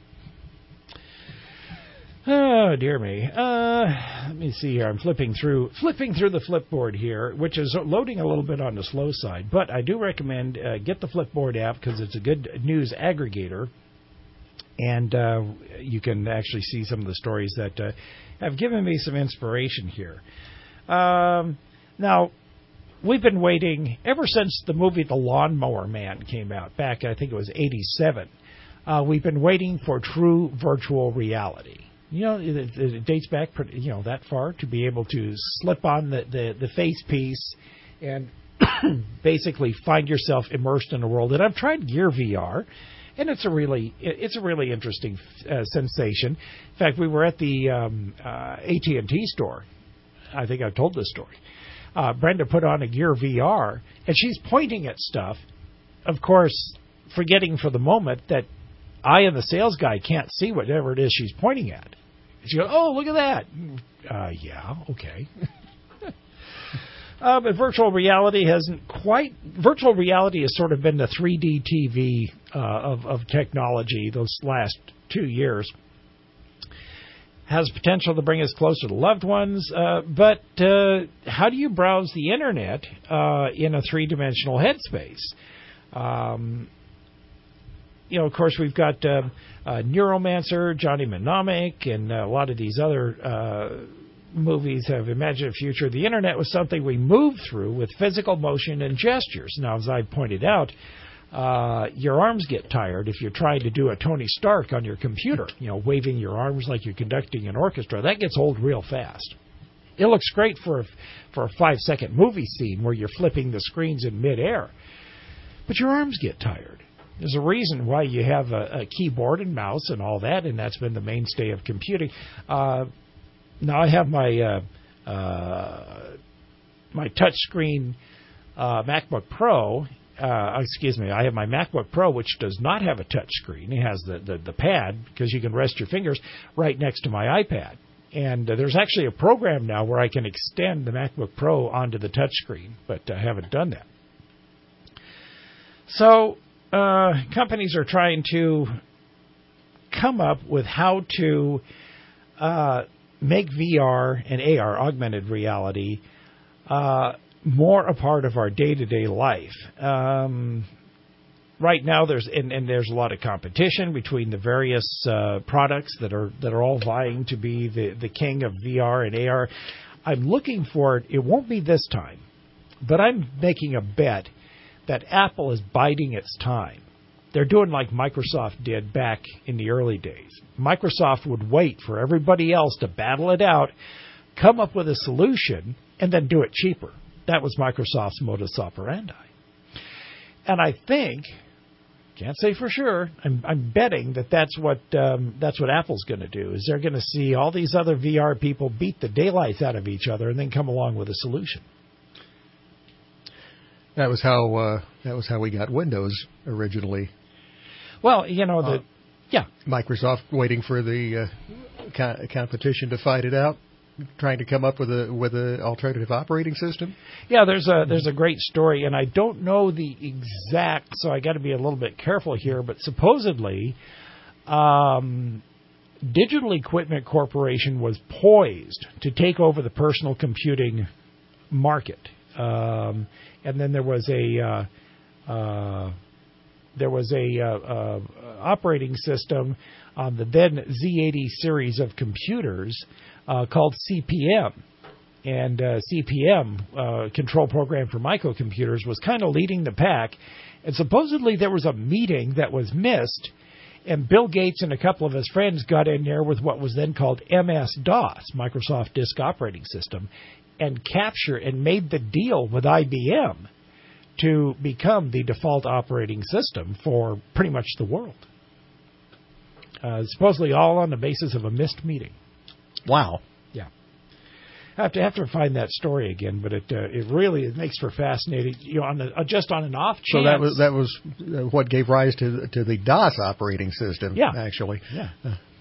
Oh, dear me. Uh, let me see here. I'm flipping through flipping through the Flipboard here, which is loading a little bit on the slow side. But I do recommend uh, get the Flipboard app, because it's a good news aggregator. And uh, you can actually see some of the stories that uh, have given me some inspiration here. Um, now, we've been waiting ever since the movie The Lawnmower Man came out back, I think it was eighty-seven. Uh, we've been waiting for true virtual reality. You know, it, it dates back, pretty, you know, that far to be able to slip on the, the, the face piece and basically find yourself immersed in a world. And I've tried Gear V R, and it's a really it's a really interesting uh, sensation. In fact, we were at the um, uh, A T and T store. I think I've told this story. Uh, Brenda put on a Gear V R, and she's pointing at stuff, of course, forgetting for the moment that I and the sales guy can't see whatever it is she's pointing at. She goes, oh, look at that. Uh, yeah, okay. uh, but virtual reality hasn't quite... Virtual reality has sort of been the three D T V uh, of, of technology those last two years. Has potential to bring us closer to loved ones, uh, but uh, how do you browse the Internet uh, in a three-dimensional headspace? Um, you know, of course, we've got uh, uh, Neuromancer, Johnny Mnemonic, and uh, a lot of these other uh, movies have imagined a future. The Internet was something we moved through with physical motion and gestures. Now, as I pointed out, Uh, your arms get tired if you're trying to do a Tony Stark on your computer, you know, waving your arms like you're conducting an orchestra. That gets old real fast. It looks great for a, for a five-second movie scene where you're flipping the screens in midair. But your arms get tired. There's a reason why you have a, a keyboard and mouse and all that, and that's been the mainstay of computing. Uh, now I have my uh, uh, my touchscreen uh, MacBook Pro. Uh, excuse me, I have my MacBook Pro, which does not have a touch screen. It has the, the, the pad, because you can rest your fingers, right next to my iPad. And uh, there's actually a program now where I can extend the MacBook Pro onto the touch screen, but I haven't done that. So uh, companies are trying to come up with how to uh, make V R and A R, augmented reality, uh, more a part of our day-to-day life. Um, right now, there's and, and there's a lot of competition between the various uh, products that are that are all vying to be the, the king of V R and A R. I'm looking for it. It won't be this time, but I'm making a bet that Apple is biding its time. They're doing like Microsoft did back in the early days. Microsoft would wait for everybody else to battle it out, come up with a solution, and then do it cheaper. That was Microsoft's modus operandi. And I think, can't say for sure, I'm, I'm betting that that's what um, that's what Apple's going to do, is they're going to see all these other V R people beat the daylights out of each other and then come along with a solution. That was how uh, that was how we got Windows originally. Well, you know, the uh, yeah, Microsoft waiting for the uh, co- competition to fight it out, trying to come up with a with an alternative operating system. Yeah, there's a there's a great story, and I don't know the exact, so I got to be a little bit careful here. But supposedly, um, Digital Equipment Corporation was poised to take over the personal computing market. Um, and then there was a uh, uh, there was a uh, uh, operating system on the then Z eighty series of computers uh, called C P M. And uh, C P M, uh, Control Program for Microcomputers, was kind of leading the pack. And supposedly there was a meeting that was missed, and Bill Gates and a couple of his friends got in there with what was then called M S DOS, Microsoft Disk Operating System, and captured and made the deal with I B M to become the default operating system for pretty much the world. Uh, supposedly all on the basis of a missed meeting. Wow. Yeah. I have to have to find that story again, but it uh, it really it makes for fascinating. You know, on the, uh, just on an off chance. So that was that was what gave rise to to the DOS operating system. Yeah. Actually. Yeah.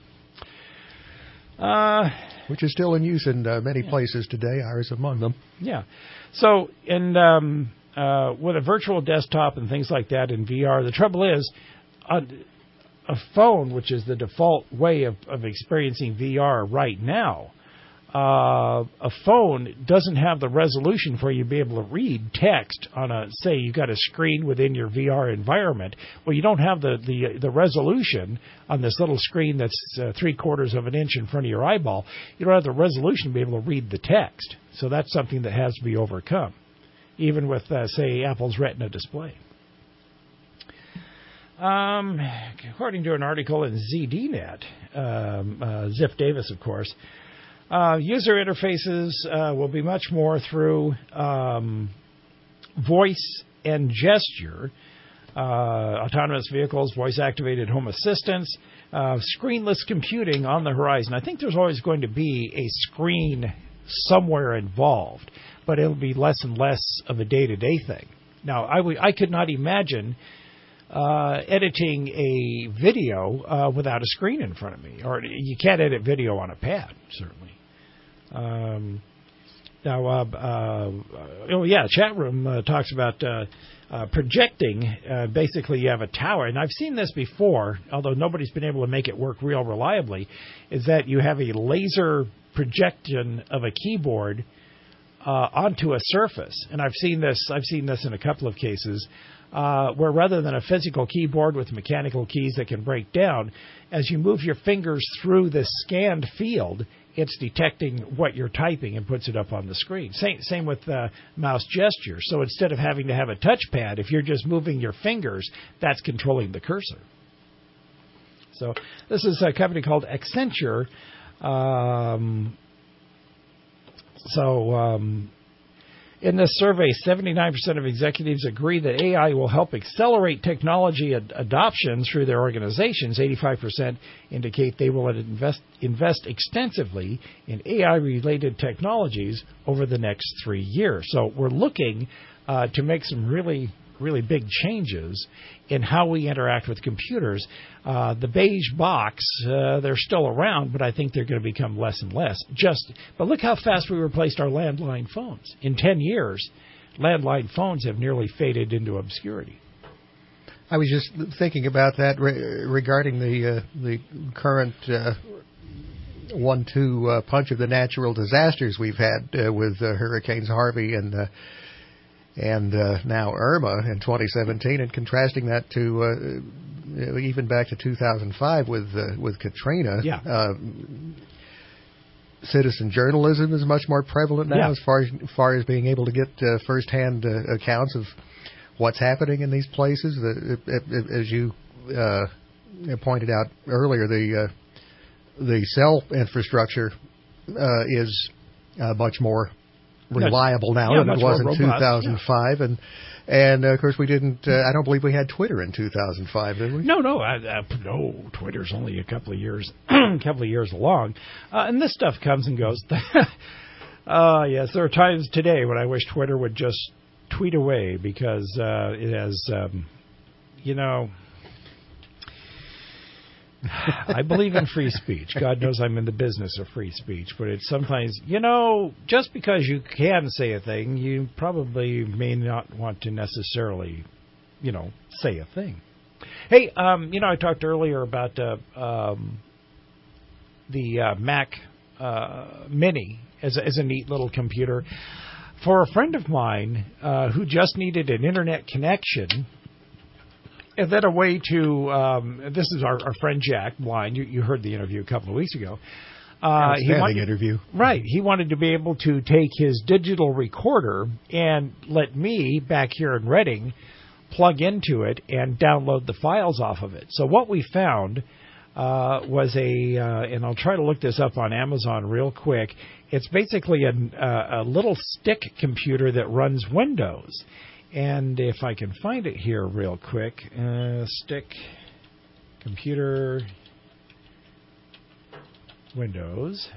Uh, Which is still in use in uh, many yeah. places today. Ours among them. Yeah. So and um, uh, with a virtual desktop and things like that in V R, the trouble is. Uh, a phone, which is the default way of, of experiencing V R right now, uh, a phone doesn't have the resolution for you to be able to read text on a, say you got a screen within your V R environment. Well, you don't have the, the, the resolution on this little screen that's uh, three quarters of an inch in front of your eyeball. You don't have the resolution to be able to read the text. So that's something that has to be overcome, even with, uh, say, Apple's Retina display. Um, according to an article in Z D Net, um, uh, Ziff Davis, of course, uh, user interfaces uh, will be much more through um, voice and gesture, uh, autonomous vehicles, voice-activated home assistants, uh, screenless computing on the horizon. I think there's always going to be a screen somewhere involved, but it'll be less and less of a day-to-day thing. Now, I, w- I could not imagine Uh, editing a video uh, without a screen in front of me. Or you can't edit video on a pad, certainly. Um, now, uh, uh, oh yeah, chat room uh, talks about uh, uh, projecting. Uh, basically, you have a tower, and I've seen this before, although nobody's been able to make it work real reliably, is that you have a laser projection of a keyboard uh, onto a surface. And I've seen this. I've seen this in a couple of cases. Uh, where rather than a physical keyboard with mechanical keys that can break down, as you move your fingers through this scanned field, it's detecting what you're typing and puts it up on the screen. Same, same with uh, mouse gesture. So instead of having to have a touchpad, if you're just moving your fingers, that's controlling the cursor. So this is a company called Accenture. Um, so... Um, In this survey, seventy-nine percent of executives agree that A I will help accelerate technology ad- adoption through their organizations. eighty-five percent indicate they will invest, invest extensively in A I-related technologies over the next three years. So we're looking uh, to make some really, really big changes in how we interact with computers. Uh, the beige box, uh, they're still around, but I think they're going to become less and less. Just, but look how fast we replaced our landline phones. In ten years, landline phones have nearly faded into obscurity. I was just thinking about that re- regarding the uh, the current uh, one two uh, punch of the natural disasters we've had uh, with uh, Hurricanes Harvey and uh, and uh, now Irma in twenty seventeen, and contrasting that to uh, even back to two thousand five with uh, with Katrina. Yeah. Uh, citizen journalism is much more prevalent now, yeah. as far as, as far as being able to get uh, firsthand uh, accounts of what's happening in these places. The, it, it, as you uh, pointed out earlier, the uh, the cell infrastructure uh, is uh, much more reliable now yeah, than it was in robust, two thousand five, yeah. and and uh, of course we didn't. Uh, I don't believe we had Twitter in two thousand five, did we? No, no, uh, no. Twitter's only a couple of years, a couple of years along, uh, and this stuff comes and goes. uh, yes, there are times today when I wish Twitter would just tweet away because uh, it has, um, you know. I believe in free speech. God knows I'm in the business of free speech. But it's sometimes, you know, just because you can say a thing, you probably may not want to necessarily, you know, say a thing. Hey, um, you know, I talked earlier about uh, um, the uh, Mac uh, Mini as a, as a neat little computer. for a friend of mine uh, who just needed an internet connection, and then a way to, um, this is our, our friend Jack, blind. You, you heard the interview a couple of weeks ago. Uh, he Outstanding wanted, interview. Right. He wanted to be able to take his digital recorder and let me, back here in Reading, plug into it and download the files off of it. So what we found uh, was a, uh, and I'll try to look this up on Amazon real quick, it's basically a, a, a little stick computer that runs Windows. And if I can find it here real quick, uh, stick computer Windows.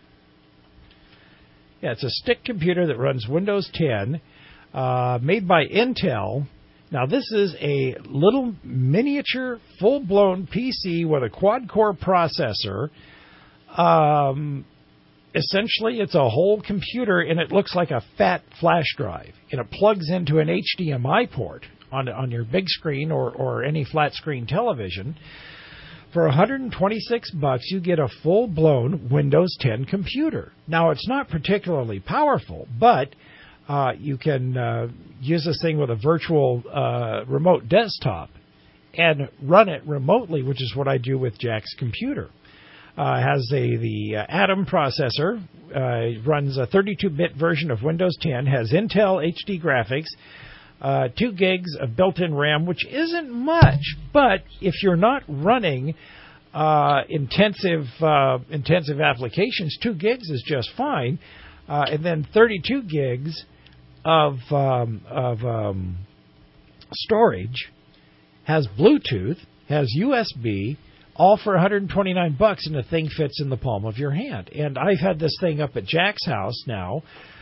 Yeah, it's a stick computer that runs Windows ten, uh, made by Intel. Now, this is a little miniature, full-blown P C with a quad-core processor. Um, essentially, it's a whole computer, and it looks like a fat flash drive. And it plugs into an H D M I port on on your big screen or, or any flat-screen television. For one hundred twenty-six bucks, you get a full-blown Windows ten computer. Now, it's not particularly powerful, but uh, you can uh, use this thing with a virtual uh, remote desktop and run it remotely, which is what I do with Jack's computer. Uh, has a the uh, Atom processor, uh, runs a thirty-two bit version of Windows ten, has Intel H D graphics, uh, two gigs of built-in RAM, which isn't much, but if you're not running uh, intensive uh, intensive applications, two gigs is just fine, uh, and then thirty-two gigs of um, of um, storage, has Bluetooth, has U S B. All for one hundred twenty-nine bucks, and the thing fits in the palm of your hand. And I've had this thing up at Jack's house now,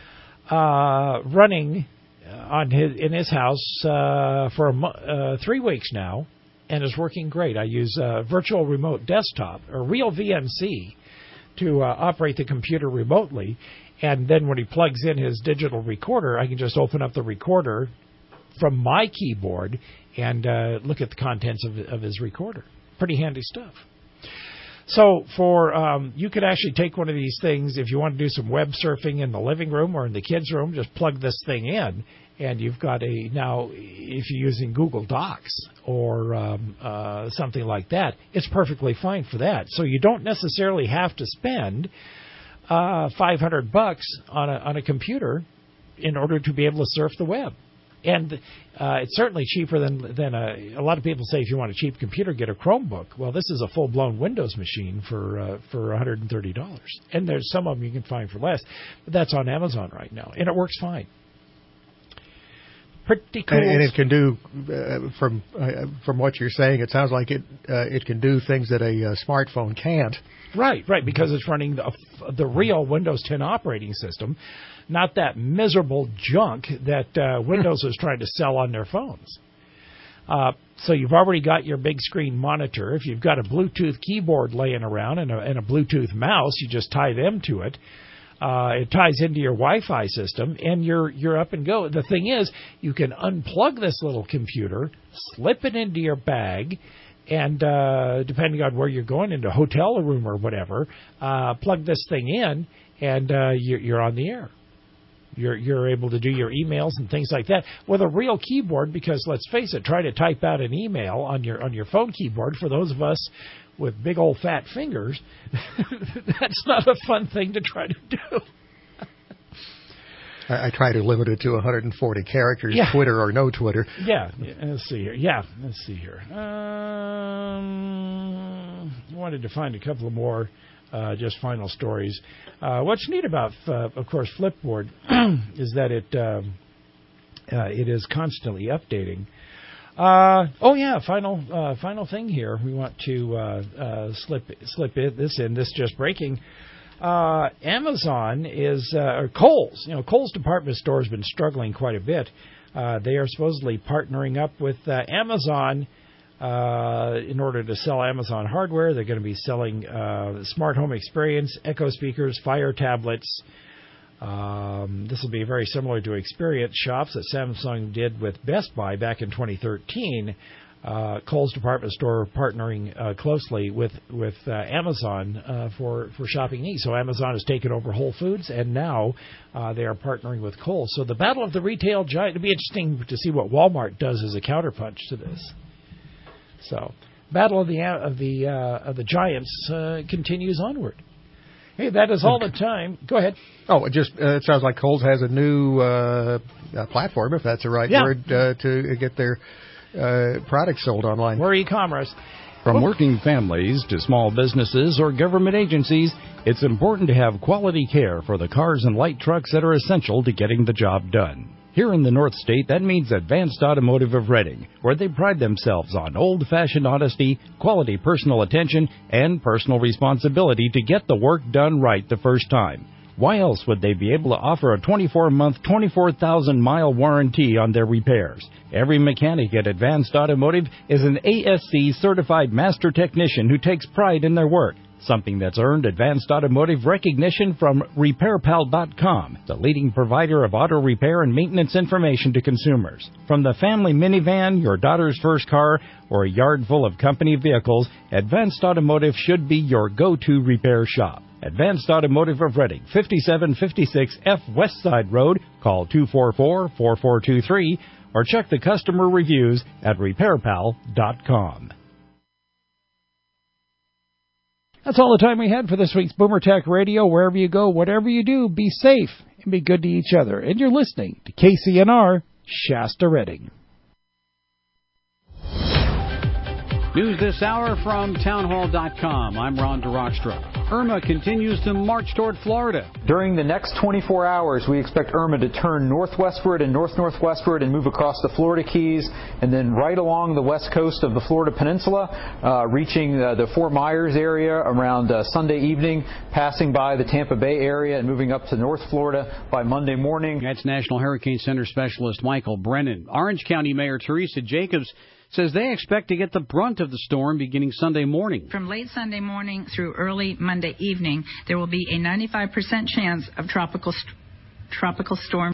uh, running on his in his house uh, for a mo- uh, three weeks now, and is working great. I use uh, virtual remote desktop or real V N C to uh, operate the computer remotely, and then when he plugs in his digital recorder, I can just open up the recorder from my keyboard and uh, look at the contents of, of his recorder. Pretty handy stuff. So for um, you could actually take one of these things if you want to do some web surfing in the living room or in the kids' room. Just plug this thing in, and you've got a now. If you're using Google Docs or um, uh, something like that, it's perfectly fine for that. So you don't necessarily have to spend uh, five hundred bucks on a on a computer in order to be able to surf the web. And uh, it's certainly cheaper than than a, a lot of people say if you want a cheap computer, get a Chromebook. Well, this is a full-blown Windows machine for uh, for one hundred thirty dollars. And there's some of them you can find for less. But that's on Amazon right now, and it works fine. Pretty cool. And, and it can do, uh, from uh, from what you're saying, it sounds like it uh, it can do things that a uh, smartphone can't. Right, right, because it's running the, the real Windows ten operating system, not that miserable junk that uh, Windows is trying to sell on their phones. Uh, so you've already got your big screen monitor. If you've got a Bluetooth keyboard laying around and a, and a Bluetooth mouse, you just tie them to it. Uh, it ties into your Wi-Fi system, and you're you're up and go. The thing is, you can unplug this little computer, slip it into your bag, and uh, depending on where you're going, into a hotel room or whatever, uh, plug this thing in, and uh, you're, you're on the air. You're you're able to do your emails and things like that with a real keyboard. Because let's face it, try to type out an email on your on your phone keyboard. For those of us with big old fat fingers, that's not a fun thing to try to do. I, I try to limit it to one hundred forty characters, Yeah. Twitter or no Twitter. Yeah, let's see here. Yeah, let's see here. Um, I wanted to find a couple of more uh, just final stories. Uh, what's neat about, uh, of course, Flipboard is that it um, uh, it is constantly updating. Uh, oh yeah, final uh, final thing here. We want to uh, uh, slip slip it, this in. This just breaking. Uh, Amazon is, uh, or Kohl's, you know, Kohl's department store has been struggling quite a bit. Uh, they are supposedly partnering up with uh, Amazon uh, in order to sell Amazon hardware. They're going to be selling uh, smart home experience, Echo speakers, Fire tablets. Um, this will be very similar to experience shops that Samsung did with Best Buy back in twenty thirteen. uh, Kohl's department store partnering uh, closely with with uh, Amazon uh, for for shopping needs. So Amazon has taken over Whole Foods, and now uh, they are partnering with Kohl's. So the battle of the retail giant. It'll be interesting to see what Walmart does as a counterpunch to this. So, battle of the of the uh, of the giants uh, continues onward. Hey, that is all the time. Go ahead. Oh, it just uh, it sounds like Kohl's has a new uh, uh, platform, if that's the right yeah. word, uh, to get their uh, products sold online. More e-commerce. From working families to small businesses or government agencies, it's important to have quality care for the cars and light trucks that are essential to getting the job done. Here in the North State, that means Advanced Automotive of Reading, where they pride themselves on old-fashioned honesty, quality personal attention, and personal responsibility to get the work done right the first time. Why else would they be able to offer a twenty-four month, twenty-four thousand mile warranty on their repairs? Every mechanic at Advanced Automotive is an A S C-certified master technician who takes pride in their work, something that's earned Advanced Automotive recognition from Repair Pal dot com, the leading provider of auto repair and maintenance information to consumers. From the family minivan, your daughter's first car, or a yard full of company vehicles, Advanced Automotive should be your go-to repair shop. Advanced Automotive of Reading, fifty-seven fifty-six F West Side Road. Call two four four, four four two three or check the customer reviews at Repair Pal dot com. That's all the time we had for this week's Boomer Tech Radio. Wherever you go, whatever you do, be safe and be good to each other. And you're listening to K C N R, Shasta Reading. News this hour from townhall dot com. I'm Ron DeRockstra. Irma continues to march toward Florida. During the next twenty-four hours, we expect Irma to turn northwestward and north-northwestward and move across the Florida Keys and then right along the west coast of the Florida Peninsula, uh, reaching uh, the Fort Myers area around uh, Sunday evening, passing by the Tampa Bay area and moving up to North Florida by Monday morning. That's National Hurricane Center specialist Michael Brennan. Orange County Mayor Teresa Jacobs says they expect to get the brunt of the storm beginning Sunday morning. From late Sunday morning through early Monday evening, there will be a ninety-five percent chance of tropical st- tropical storm